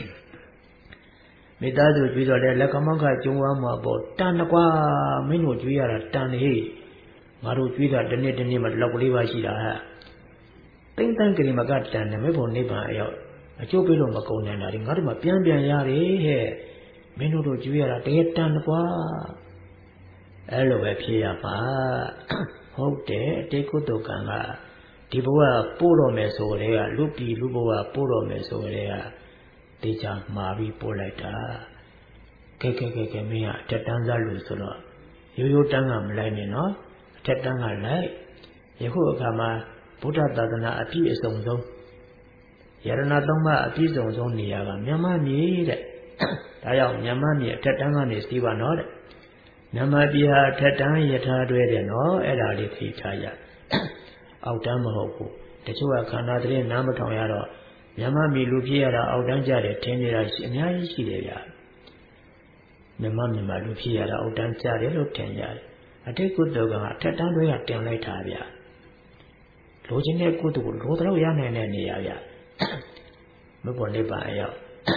မိသားစုကြွေးတော့လေလက်ခမောင်းခကျုံဝါမှာပေါ့တန်တကွာမင်းတို့ကြွေးရတာတန်နေဟေ့ငါတို့ကြွေးတာတစ်နေ့မှလောက်ကလေးပါရှိတာဟဲ့သိ tinh tang kiri mà gạt đàn này mấy bộ này bà ấy ở chỗ bây giờ mà câu này là đi ngắt mà pian ya đấy he mấy nó đồ chui là tết đàn quá ấy là về phía mà hậu thế tết cô tôi càng là đi bộ bố đồ mẹ số đấy à lúc đi lúc bố đồ mẹ số đấy à tết chẳng mà bị bố lại ta cái mấy à tết đàn ra luôn rồi yêu đàn ngầm lại này nó tết đàn ngầm lại yêu cái mà Buddha Tadana Api Song Song Yarana Dhamma Api Song Song Niyaga Myamami de Dayao Myamami Tatanga ne Siva no de Namabiha Tatang Yatha Dwe de no Eda li thi tha ya Auk tan ma hout bu Tachu ka khanda tare na ma thong ya do Myamami lu phit ya da auk tan ja de thin neda a myayi shi de ya Myamami ma lu phit ya da auk tan ja de lo thin ya de Atit Kutto ka Tatang Dwe ka tin lai tha byaလိုချင်တဲ့ကုသိုလ်ကိုလိုတော့ရနိုင်တဲ့နေရာဗျမပေါ်နေပါရောက်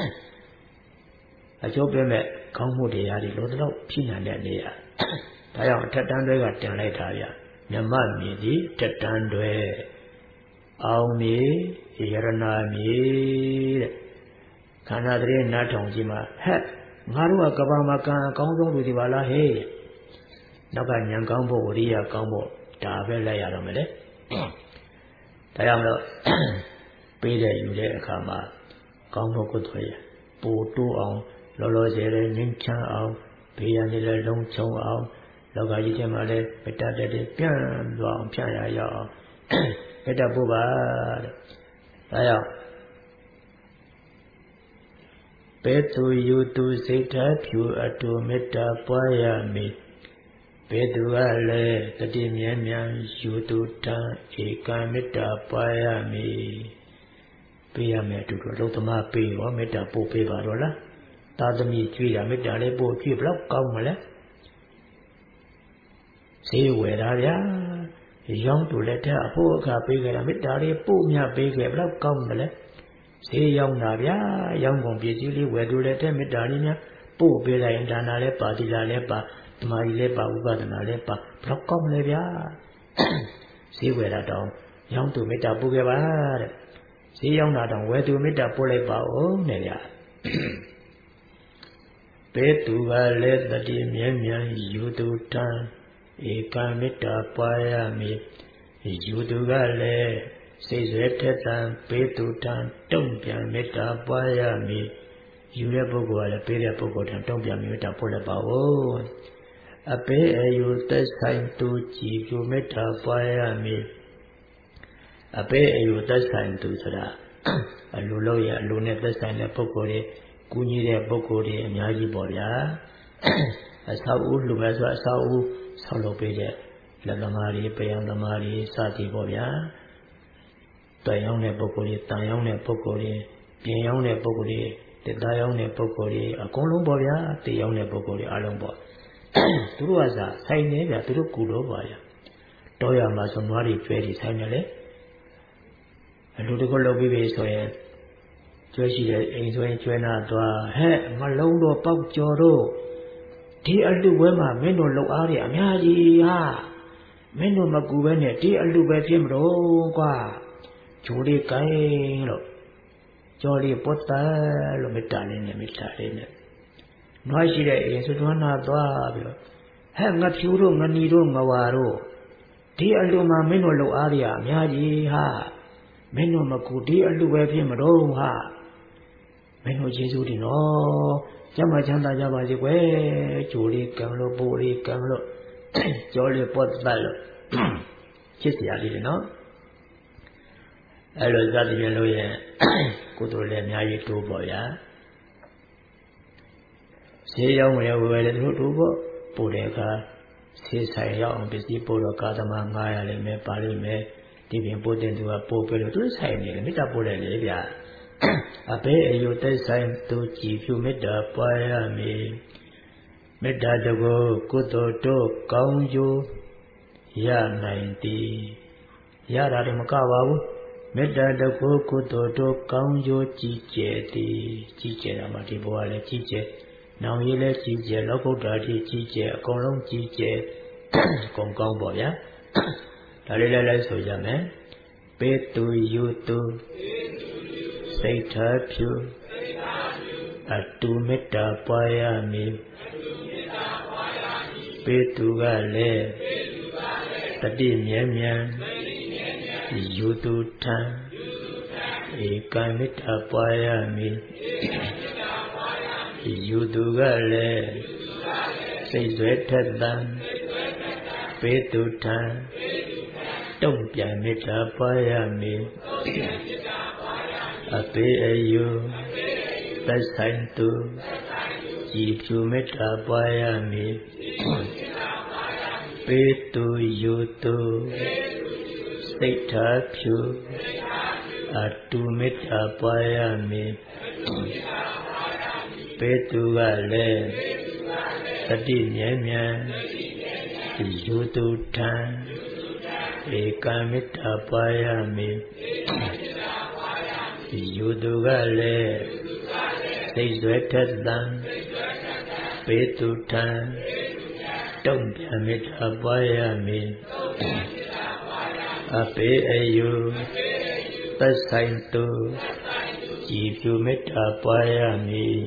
အကျိုးပေးမဲ့ကောင်းမှုတရားတွေလိုတော့ဖြစ်နိုင်တဲ့နေရာဒါကြောင့်အထက်တန်းတွေကတင်လိုက်တာဗျမြမမြေကြီးတက်တန်းတွေအောင်မြေရတနာမြေတဲ့ခန္ဓာတည်းနားထောင်ကြည့်မှာဟဲ့ငါတို့ကကဘာမှာကံအကောင်းဆုံးလူတွေပါလားဟဲ့နောက်ကဉာဏ်ကောင်းဖို့ဝိရိယကောင်းဖို့ဒါပဲလိုက်ရတော့မယ်လေဒါကြောင့်မလို့ပေးတဲ့ယူတဲ့အခါမှာကောင်းဖို့ကုသိုလ်ရပို့တိုးအောင်လောလောဆယ်လေးငြိမ်းချမ်းအောင်ဘေးရန်တွေလည်းလုံးချုံအောင်လောကကြီးထဲမှာလည်းမေတ္တာတက်တဲ့ပြန့်သွားအောင်ဖြန့်ရရအောင်မေတ္တာပို့ပါတဲ့ဒါကြောင့်ဘေသူယူသူစိတ်ဓာတ်ဖြူအတူမေတ္တာပွားရမည်ဘေသူကလည်းတတိမြဲမြံယူသူတံဧကမေတ္တာပွားရမည်ပေးရမယ်အတူတူအလုသမားပေးရောမေတ္တာပို့ပေးပါတော့လားသာသမီကြွေးတာမေတ္တာလေးပို့ကြွေးဘလောက်ကောင်းမလဲဈေးဝယ်တာဗျာရောင်းတူလက်ထက်အဖို့အခါပေးကြတာမေတ္တာလေးပို့မြပေးခဲ့ဘလောက်ကောင်းမလဲဈေးရောင်းတာဗျာရောင်းကုန်ပစ္စည်းလေးဝယ်တူလက်ထက်မေတ္တာလေးများပို့ပေးလိုက်ရင်ဒါနာလည်းပါတိလာလည်းပါဓမ္မကြီးလည်းပါဥပဒနာလည်းပါဘလောက်ကောင်းလဲဗျာဈေးဝယ်တာတောင်ရောင်းသူမေတ္တာပို့ခဲ့ပါတဲ့ဈေးရောင်းတာတောင်ဝယ်သူမေတ္တာပို့လိုက်ပါဦးနဲ့ဗျာဘေသူကလည်းတတိမြဲမြံယူသူတံဧကမေတ္တာပွားရမည်ယူသူကလည်းစိတ်ဆွဲထက်သန်ဘေသူတံတုံ့ပြန်မေတ္တာပွားရမည်ယူတဲ့ပုဂ္ဂိုလ်ကလည်းပေးတဲ့ပုဂ္ဂိုလ်ထံတုံ့ပြန်မေတ္တာပို့လိုက်ပါဦးအပေအယူသက်ဆိုင်သူကြည်ပြုမေတ္တာပွားရမည်အပေအယူသက်ဆိုင်သူဆိုတာအလိုလို့ရအလိုနဲ့သက်ဆိုင်တဲ့ပုဂ္ဂိုလ်တွေကူညီတဲ့ပုဂ္ဂိုလ်တွေအများကြီးပေါ့ဗျာအဆောက်အဦလူပဲဆိုအဆောက်အဦဆောက်လုပ်ပေးတဲ့လက်သမားတွေပယံသမားတွေစသည်ပေါ့ဗျာတွယ်ရောက်တဲ့ပုဂ္ဂိုလ်တွေတန်ရောက်တဲ့ပုဂ္ဂိုလ်တွေပြင်ရောက်တဲ့ပုဂ္ဂိုလ်တွေတက်သားရောက်တဲ့ပုဂ္ဂိုလ်တွေအကုန်လုံးပေါ့ဗျာတည်ရောက်တဲ့ပုဂ္ဂိုလ်တွေအလုံးပေါ့သူတို့ကဆိုင်နေဗျာသူတို့ကူလို့ပါဗျာတော့ရမှာဆိုနွားတွေကျွဲတွေဆိုင်နေလေအလူတကုတ်လုပ်ပြီးပြီဆိုရင်ကျွဲရှိတဲ့အိမ်ဆိုရင်ကျွဲနာသွားဟဲ့မလုံးတော့ပေါက်ကြော်တော့ဒီအလူဝဲမှာမင်းတို့လောက်အားတွေအများကြီးဟာမင်းတို့မကူပဲနဲ့ဒီအလူပဲဖြစ်မလို့ကွာဂျိုးလေးကိုင်းလို့ကြော်လေးပုတ်တယ်လို့မေတ္တာလေးနဲ့နွားရှိတဲ့အိမ်ဆိုတွန်းနာသွားပြီးတော့ဟဲ့ငါဖြူတို့ငနီတို့ငဝါတို့ဒီအလူမှာမင်းတို့လောက်အားတွေအများကြီးဟာမင်းတို့မကူဒီအလူပဲဖြစ်မတော့ဟာမင်းတို့ယေရှုတင်တော့ကျမ်းမာချမ်းသာကြပါစေကွယ်ဂျိုလေးကံလို့ပိုလေးကံလို့ကြောလေးပွတ်တက်လို့ချစ်စရာလေးတွေနော်အဲ့လိုသတိရလို့ရဲ့ကိုယ်တို့လည်းအများကြီးတိုးပေါ့ဗျာဈေးရောက်ဝင်ရောက်ပဲလေသူတို့တိုးပေါ့ပို့တဲ့အခါဈေးဆိုင်ရောက်အောင်ပစ္စည်းပို့တော့ကာသမား900လိမ့်မယ်ပါလိမ့်မယ်ဒီပြင်ပို့တဲ့သူကပို့ပြလို့သူဆိုင်နေတယ်မေတ္တာပို့လိုက်လေဗျာအဘေးအယုသက်ဆိုင်သူကြည်ဖြူမေတ္တာပွားရမည်မေတ္တာတကူကုသိုလ်တို့ကောင်းကျိုးရနိုင်သည်ရတာတည်းမကပါဘူးမေတ္တာတကူကုသိုလ်တို့ကောင်းကျိုးကြီးကျယ်သည်ကြီးကျယ်တာမှဒီဘဝလည်းကြီးကျယ်နောင်ရေးလည်းကြီးကျယ်လောကုတ္တရာကြီးကျယ်အကုန်လုံးကြီးကျယ်အကုန်ကောင်းပေါ့ဗျာဒါလေးလည်းဆိုကြမယ်ပေတုယူတုစိတ်ထားဖြူအတုမေတ္တာပွားရမည်ပေတုကလည်းတတိမြဲမြံယူတုထံဧကမေတ္တာပွားရမည်ယူတုကလည်းစိတ်ဆွဲထက်သန်ပေတုထံတုံ့ပြန်မေတ္တာပွားရမည်အပေအယူသက်ဆိုင်သူကြည်ဖြူမေတ္တာပွားရမည်ပေတုယူတုစိတ်ထားဖြူအတုမေတ္တာပွားရမည်ပေတုကလည်းတတိမြဲမြံယူတုထံဧကမေတ္တာပွားရမည်ယူတုကလည်းစိတ်ဆွဲထက်သန်ပေတုထံတုံ့ပြန်မေတ္တာပွားရမည်အပေအယူသက်ဆိုင်သူကြည်ဖြူမေတ္တာပွားရမည်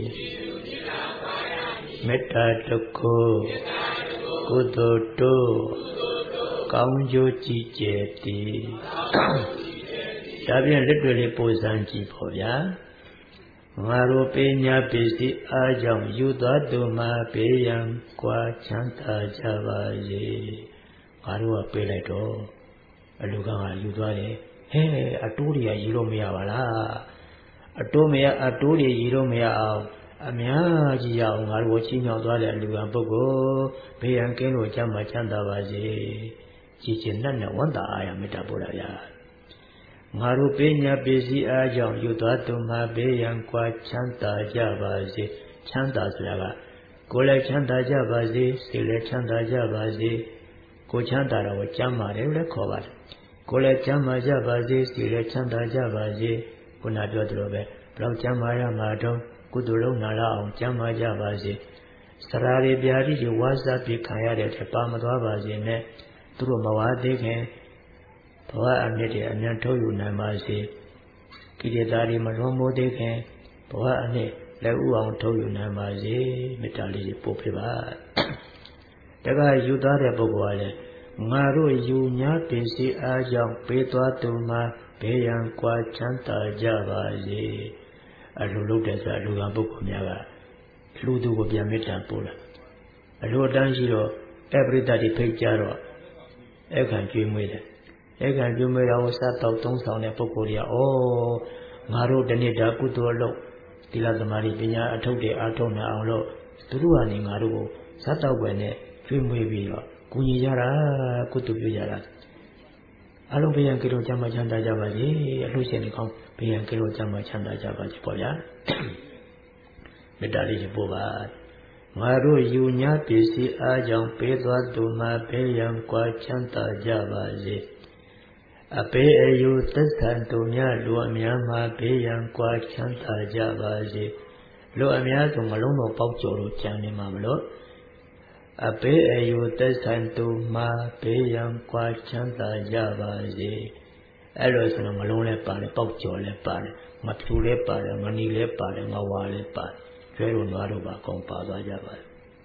မေတ္တာတခုကုသိုလ်တို့ကောင်းကျိုးကြည်ကျယ်တည်ဒါပြန်လက်တွေလေးပို့စမ်းကြည့်ဖို့ဗျာငါတို့ပညာပစ္စည်းအားကြောင့်ယူသွားသူမှာပေးရန်ကွာချမ်းသာကြပါစေငါတို့ကပေးလိုက်တော့အလူကယူသွားတယ်ဟဲအတိုးတွေကယူလို့မရပါလားအတိုးတွေယူလို့မရအောင်အများကြီးရအောင်ငါတို့ချင်းချောင်းသွားတဲ့အလူကပုဂ္ဂိုလ်ဘေးရန်ကင်းလို့ချမ်းသာချမ်းသာပါစေကြည်ကျင်နဲ့ဝန္တာအားရမေတ္တာပို့တာဗျာငါတို့ပညာပစ္စည်းအားကြောင့်ယူသွားသူမှာဘေးရန်ကွာချမ်းသာကြပါစေချမ်းသာဆိုတာကကိုယ်လည်းချမ်းသာကြပါစေစိတ်လည်းချမ်းသာကြပါစေကိုယ်ချမ်းသာတော့ကျမ်းမာတယ်လို့ခေါ်ပါတယ်ကိုယ်လည်းချမ်းသာကြပါစေစိတ်လည်းချမ်းသာကြပါစေခုနပြောသလိုပဲဘယ်တော့ချမ်းသာရမှာတော့ကုသိုလ်လုံးနာလာအောင်ချမ်းသာကြပါစေစရာတွေပြာတိတွေဝါစာပြခံရတဲ့ထပါမသွားပါစေနဲ့သူတို့မဝါသေးခင်ဘဝအမြင့်တွေအမြန်ထုတ်ယူနိုင်ပါစေကိလေသာတွေမလွန်မိုးသေးခင်ဘဝအမြင့်လက်ဥအောင်ထုတ်ယူနိုင်ပါစေမေတ္တာလေးတွေပို့ပေးပါတခါယူသားတဲ့ပုဂ္ဂိုလ်ကလည်းငါတို့ယူညာပစ္စည်းအားကြောင့်ပေးသွားသူမှာဘေးရန်ကွာချမ်းသာကြပါစေအလိုလုပ်တဲ့ဆိုအလိုကပုဂ္ဂိုလ်များကလူသူကိုပြန်မေတ္တာပို့လာအလိုအတန်းရှိတော့အပရိသတ်တွေဖိတ်ကြတော့အခန့်ကျွေးမွေးတယ်အခန့်ကျွေးမွေးတာကိုစားတော့သုံးဆောင်တဲ့ပုဂ္ဂိုလ်တွေကငါတို့တနေ့တာကုသိုလ်လုပ်သီလသမာဓိပညာအထုတ်တဲ့အားထုတ်နေအောင်လို့သူတို့ကနေငါတို့ကိုစားတော့ပဲနဲ့ကျွေးမွေးပြီးတော့ကုညီကြတာကုသိုလ်ပြုကြတာအလုံးဘေးရန်ကလေးချမ်းသာချမ်းသာကြပါစေအလှရှင်တွေကောင်းဘေးရန်ကလေးချမ်းသာချမ်းသာကြပါစေပေါ့ဗျာမေတ္တာလေးပို့ပါငါတို့ယူညာပစ္စည်းအားကြောင့်ပေးသွားသူမှာဘေးရန်ကွာချမ်းသာကြပါစေအပေအယူသက်ဆံသူများလူအများမှာဘေးရန်ကွာချမ်းသာကြပါစေလူအများဆိုမလုံးတော့ပေါက်ကျော်လို့ကြံနေမှာမလို့အပေအယူသက်ဆံသူမှာဘေးရန်ကွာချမ်းသာကြပါစေအဲ့လိုဆိုတော့မလုံးလည်းပါတယ်ပေါက်ကျော်လည်းပါတယ်မဖြူလည်းပါတယ်မနီလည်းပါတယ်ငဝါလည်းပါတယ်ကျွဲတို့နွားတို့ပါအကုန်ပါသွားကြပါတယ်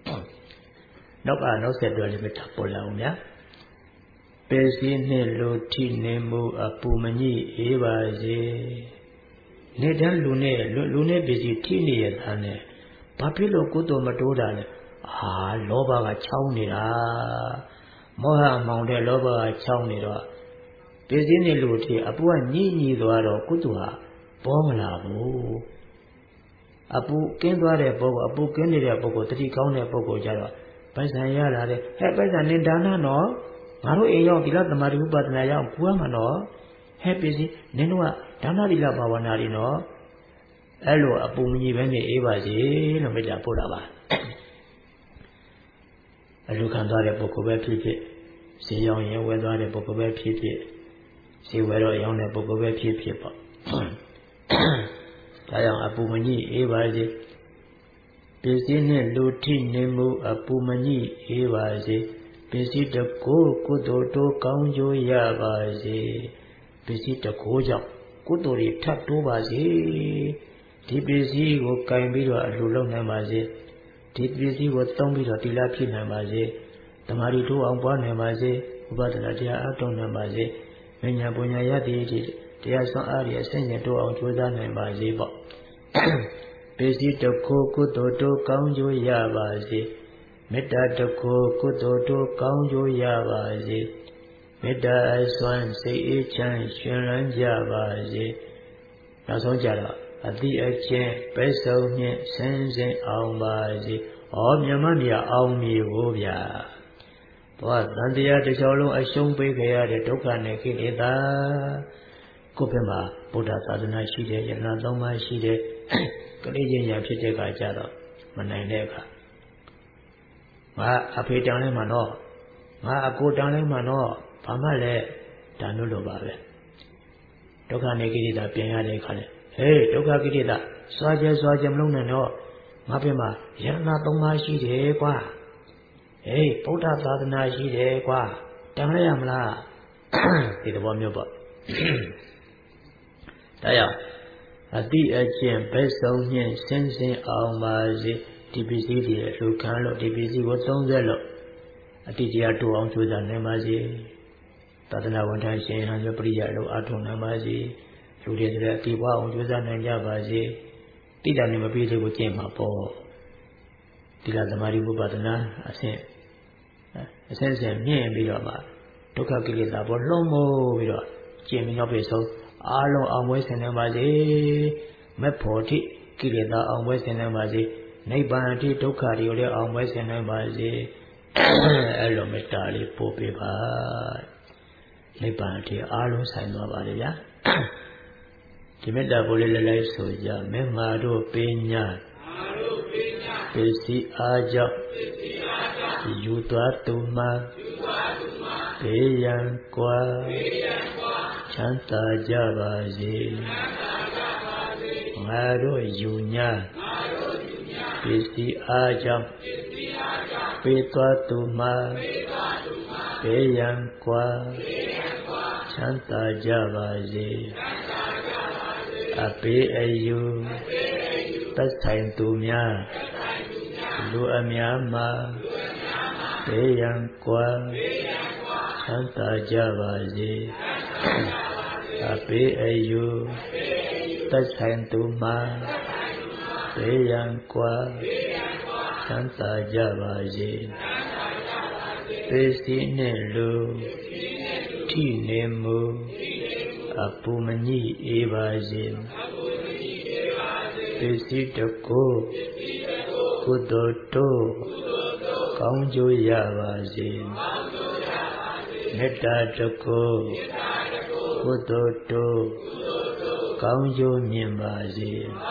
နောက်ဆက်တွဲလေးပဲထပ်ပေါ်လာအောင်ဗျာပေစီနှင့်လူထိနေမှုအပူမညိအေးပါစေနေတန်းလူနဲ့ပေစီထိနေရတာနဲ့ဘာဖြစ်လို့ကုသိုလ်မတိုးတာလဲလောဘကချောင်းနေတာမောဟမောင်တဲ့လောဘကချောင်းနေတော့ပေစီနှင့်လူထိအပူကညိသွားတော့ကုသိုလ်ဟာပေါ်မလာဘူးအပူကင်းသွားတဲ့ပုဂ္ဂိုလ်အပူကင်းနေတဲ့ပုဂ္ဂိုလ်တတိကောင်းတဲ့ပုဂ္ဂိုလ်ကြတော့ပိုက်ဆံရလာတယ်ပိုက်ဆံနေဒါနနော်ငါတို့အိမ်ရောက်သီလသမာဓိဥပဒနာရောက်ကူရမှာနော်ပစ္စည်းနင်တို့ကဒါနသီလဘာဝနာတွေနော်အဲ့လိုအပူမကြီးပဲနေအေးပါစေလို့မေတ္တာပို့တာပါအလူခံသွားတဲ့ပုဂ္ဂိုလ်ပဲဖြစ်ဖြစ်ဈေးရောင်းရင်ဝယ်သွားတဲ့ပုဂ္ဂိုလ်ပဲဖြစ်ဖြစ်ဈေးဝယ်တော့ရောင်းတဲ့ပုဂ္ဂိုလ်ပဲဖြစ်ဖြစ်ပေါ့ဒါကြောင့်အပူမကြီးအေးပါစေပစ္စည်းနှင့်လူထိနေမှုအပူမကြီးအေးပါစေပစ္စည်းတကိုကုသိုလ်တို့ကောင်းကျိုးရပါစေပစ္စည်းတစ်ခုကြောင့်ကုသိုလ်တွေထပ်တိုးပါစေဒီပစ္စည်းကိုကင်ပြီးတော့အလှလုပ်နိုင်ပါစေဒီပစ္စည်းကိုသုံးပြီးတော့သီလဖြစ်နိုင်ပါစေတမာရီတိုးအောင်ပွားနိုင်ပါစေဥပဒနာတရားအထုံးနိုင်ပါစေဉာဏ်ပညာရသည်တရားစွမ်းအားရအစဉ်စဉ်တိုးအောင်ကြိုးစားနိုင်ပါစေပေါ့ပစ္စည်းတစ်ခုကုသိုလ်တိုးကောင်းကျိုးရပါစေမေတ္တာတစ်ခုကုသိုလ်တိုးကောင်းကျိုးရပါစေမေတ္တာအစွမ်းစိတ်အေးချမ်းရှင်လန်းကြပါစေနောက်ဆုံးကြတော့အတိအကျင့်ပဲဆုံးနှင့်ဆင်းဆင်းအောင်ပါစေဩမြမမြအောင်မြေကိုဗျာဘောသံတရားတစ်ချောင်းလုံးအရှုံးပေးခဲ့ရတဲ့ဒုက္ခနဲ့ကိလေသာကိုယ့်ဘက်မှာဗုဒ္ဓသာသနာရှိတယ်ယန္တသုံးပါးရှိတယ်ကလေးချင်းရဖြစ်တဲ့အခါကျတော့မနိုင်တဲ့အခါငါအဖေတန်လဲမှာတော့ငါအကိုတန်လဲမှာတော့ဘာမှလည်းဒါမျိုးလိုပါပဲဒုက္ခနဲ့ကိလေသာပြင်ရတဲ့အခါလဲဟေးဒုက္ခကိလေသာစွာကြမလုံးနဲ့တော့ငါပြင်မှာယန္တသုံးပါးရှိတယ်ကွာဟေးဗုဒ္ဓသာသနာရှိတယ်ကွာတန်လဲရမလားဒီသဘောမျိုးပေါ့ဒါကြောင့်အတိအကျင့်ပဲဆုံးနှင့်ဆင်းဆင်းအောင်ပါစေဒီပစ္စည်းတွေလူခံလို့ဒီပစ္စည်းကိုသုံးဆက်လို့အတိတရားတိုးအောင်ကြိုးစားနိုင်ပါစေသာသနာဝန်ထမ်းရှင်ဟန်ရပရိယလို့အထုံနိုင်ပါစေလူတွေတဲ့အတိပွားအောင်ကြိုးစားနိုင်ကြပါစေတိတ္တနဲ့မပြီးသေးကိုကျင့်မှာပေါ့သီလသမာဓိဝိပဿနာအစဉ်မြင့်ပြီးတော့မှဒုက္ခကိလေသာပေါ်လွန်မိုးပြီးတော့ကျင့်ပြီးနောက်ပြဆုံးအားလုံးအောင်ပွဲဆင်နိုင်ပါစေမက်ဖို့တိကိလေသာအောင်ပွဲဆင်နိုင်ပါစေနိဗ္ဗာန်တိဒုက္ခတွေကိုလည်းအောင်ပွဲဆင်နိုင်ပါစေအဲ့လိုမေတ္တာလေးပို့ပေးပါနိဗ္ဗာန်တိအားလုံးဆိုင်သွားပါလေဗျာဒီမေတ္တာပို့လေးလိုက်ဆိုကြမေမာတို့ပညာပစ္စည်းအားကြောင့်ယူသွားသူမှာဘေးရန်ကွာချမ်းသာကြပါစေငါတို့ယူညာပစ္စည်းအားကြောင့်ပေးသွားသူမှာဘေးရန်ကွာချမ်းသာကြပါစေအပေးအယူသက်ဆိုင်သူများလူအများမှာဘေးရန်ကွာချမ်းသာကြပါစေအပေးအယူသက်ဆိုင်သူမှာဘေးရန်ကွာချမ်းသာကြပါစေပစ္စည်းနဲ့လူထိနေမှုအပူမညိအေးပါစေပစ္စည်းတစ်ခုကုသိုလ်တို့ကောင်းကျိုးရပါစေမေတ္တာတစ်ခုကုသိုလ်တို့ကောင်းကျိုးမြင်ပါစေ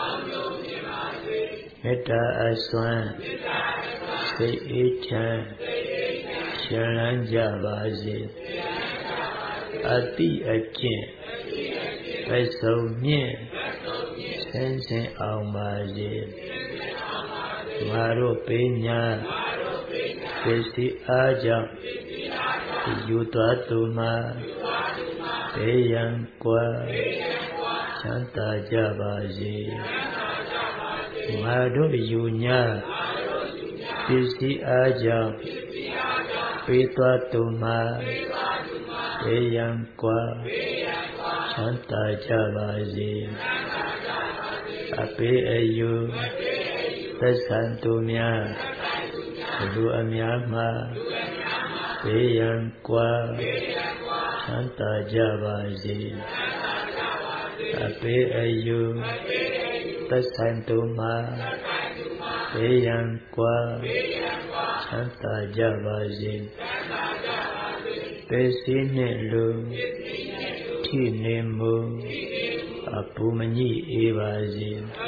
မေတ္တာအစွမ်းစိတ်အေးချမ်းရှင်လန်းကြပါစေအတိအကျင့်ပဲဆုံးမြင့်ဆင်းဆင်းအောင်ပါစေငါတို့ပညာပစ္စည်းအားကြောင့်ယူသွားသူမှာဘေးရန်ကွာချမ်းသာကြပါစေငါတို့ယူညာပစ္စည်းအားကြောင့်ပေးသွားသူမှာဘေးရန်ကွာချမ်းသာကြပါစေအပေးအယူသက်ဆိုင်သူများလူအများမှာဘေးရန်ကွာချမ်းသာကြပါစေအပေးအယူသက်ဆိုင်သူမှာဘေးရန်ကွာချမ်းသာကြပါစေပစ္စည်းနှင့်လူထိနေမှုအပူမညိအေးပါစေ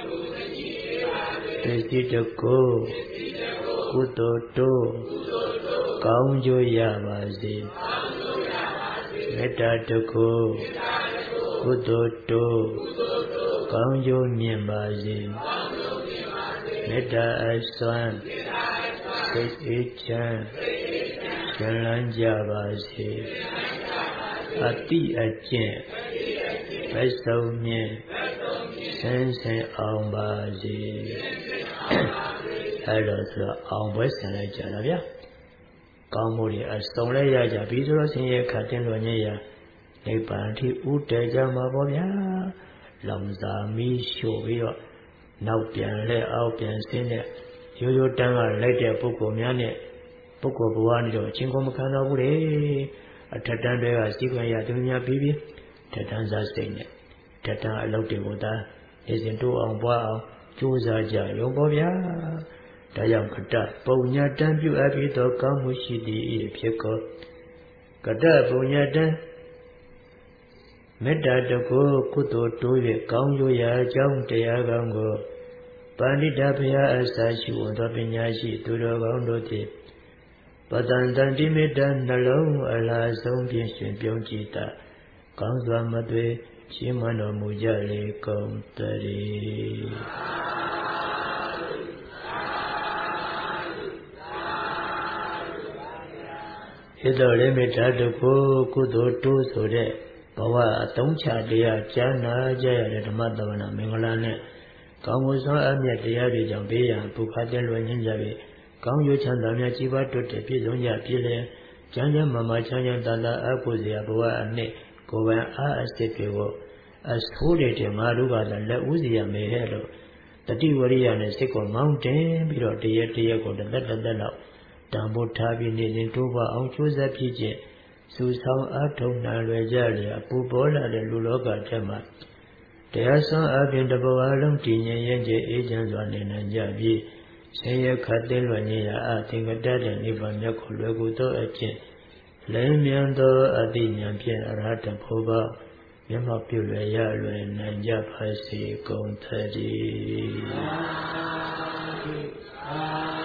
ပစ္စည်းတစ်ခုကုသိုလ်တို့ကောင်းကျိုးရပါစေမေတ္တာတစ်ခုကုသိုလ်တို့ကောင်းကျိုးမြင်ပါစေမေတ္တာအစွမ်းစိတ်အေးချမ်းရှင်လန်းကြပါစေအတိအကျင့်ဘက်စုံမြင်ဆင်းဆင်းအောင်ပါစေအဲ့တော့ဆိုအောင်ပွဲဆင်လိုက်ကြတာဗျာကောင်းမှုတွေအစုံလဲရကြပြီးဆိုတော့ဆင်းရဲခတ်တင်လွန်ညရာနိဗ္ဗာန်ထိဥတည်ကြမှာပေါ့ဗျာလောင်စာမီးရှို့ပြီးတော့နောက်ပြန်လဲအောက်ပြန်ဆင်းတဲ့ရိုးရိုးတန်းကလိုက်တဲ့ပုဂ္ဂိုလ်များနဲ့ပုဂ္ဂိုလ်ဘဝနဲ့တော့အချင်းကုန်မခံတော့ဘူးလေအထက်တန်းတွေကစီးခွင့်ရသူများပြီးပြီးထက်တန်းစားစိတ်နဲ့ထက်တန်းအလုပ်တွေကိုသာနေစဉ်တိုးအောင်ပွားအောင်ကြိုးစားကြရုံပေါ့ဗျာဒါကြောင့်ကတပုံညာတန်းပြုအပ်ပြီးတော့ကောင်းမှုရှိသည်ဖြစ်ကောကတပုံညာတန်းမေတ္တာတကုကုသိုလ်တိုး၍ကောင်းကျိုးရာအကြောင်းတရားကောင်းကိုပန္တိတဘုရားအစရှိဝန်သောပညာရှိသူတော်ကောင်းတို့ဖြင့်ပတန်တန်တိမေတ္တာနှလုံးအလားဆုံးဖြင့်ရှင်ပြုံးကြည်တာကောင်းစွာမသွေရှင်းမတော်မူကြလေကုန်တည်းဣတောလေမေတ္တာတကုကုသိုလ်တိုးဆိုတဲ့ဘဝအသုံးချတရားကြားနာကြရတဲ့ဓမ္မသဝနာမင်္ဂလာနဲ့ကောင်းမှုစွမ်းအမြတ်တရားတွေကြောင့်ဘေးရန်ပုခတ်တဲ့လွယ်ညင်းကြပြီးကောင်းကျိုးချမ်းသာများကြီးပွားတိုးတက်ပြည့်စုံကြပြည့်လျက်ကျမ်းကျမ်းမာမာချမ်းချမ်းသာသာအဖို့စရာဘဝအနှစ်ကိုယ်ပိုင်အားအစစ်တွေကိုအဆိုးတဲ့ငါတို့ကလည်းလက်ဦးစီရမယ်ဟဲ့လို့တတိဝရိယနဲ့စိတ်ကိုမောင်းတင်ပြီးတော့တရက်ကိုတစ်သက်လောက်တန်ဖိုးထားပြီးနေရင်တိုးပွားအောင်ကြိုးစားဖြစ်ခြင်းစူဆောင်အားထုတ်နိုင်လွယ်ကြလျက်ပူပေါ်လာတဲ့လူလောကထဲမှာတရားစွမ်းအပြင်တဘဝလုံးတည်ငြိမ်ရဲ့အေးချမ်းစွာနေနိုင်ကြပြီးဆင်းရဲခတ်သိမ်းလွန်ရာအသင်္ကတတဲ့နိဗ္ဗာန်မြတ်ကိုလွယ်ကူသောအကျင့်လင်းမြန်သောအတိညာဖြင့်အရဟတဖို့ပါမျက်မှောက်ပြုလွယ်ရလွယ်နိုင်ကြပါစေကုန်သတည်း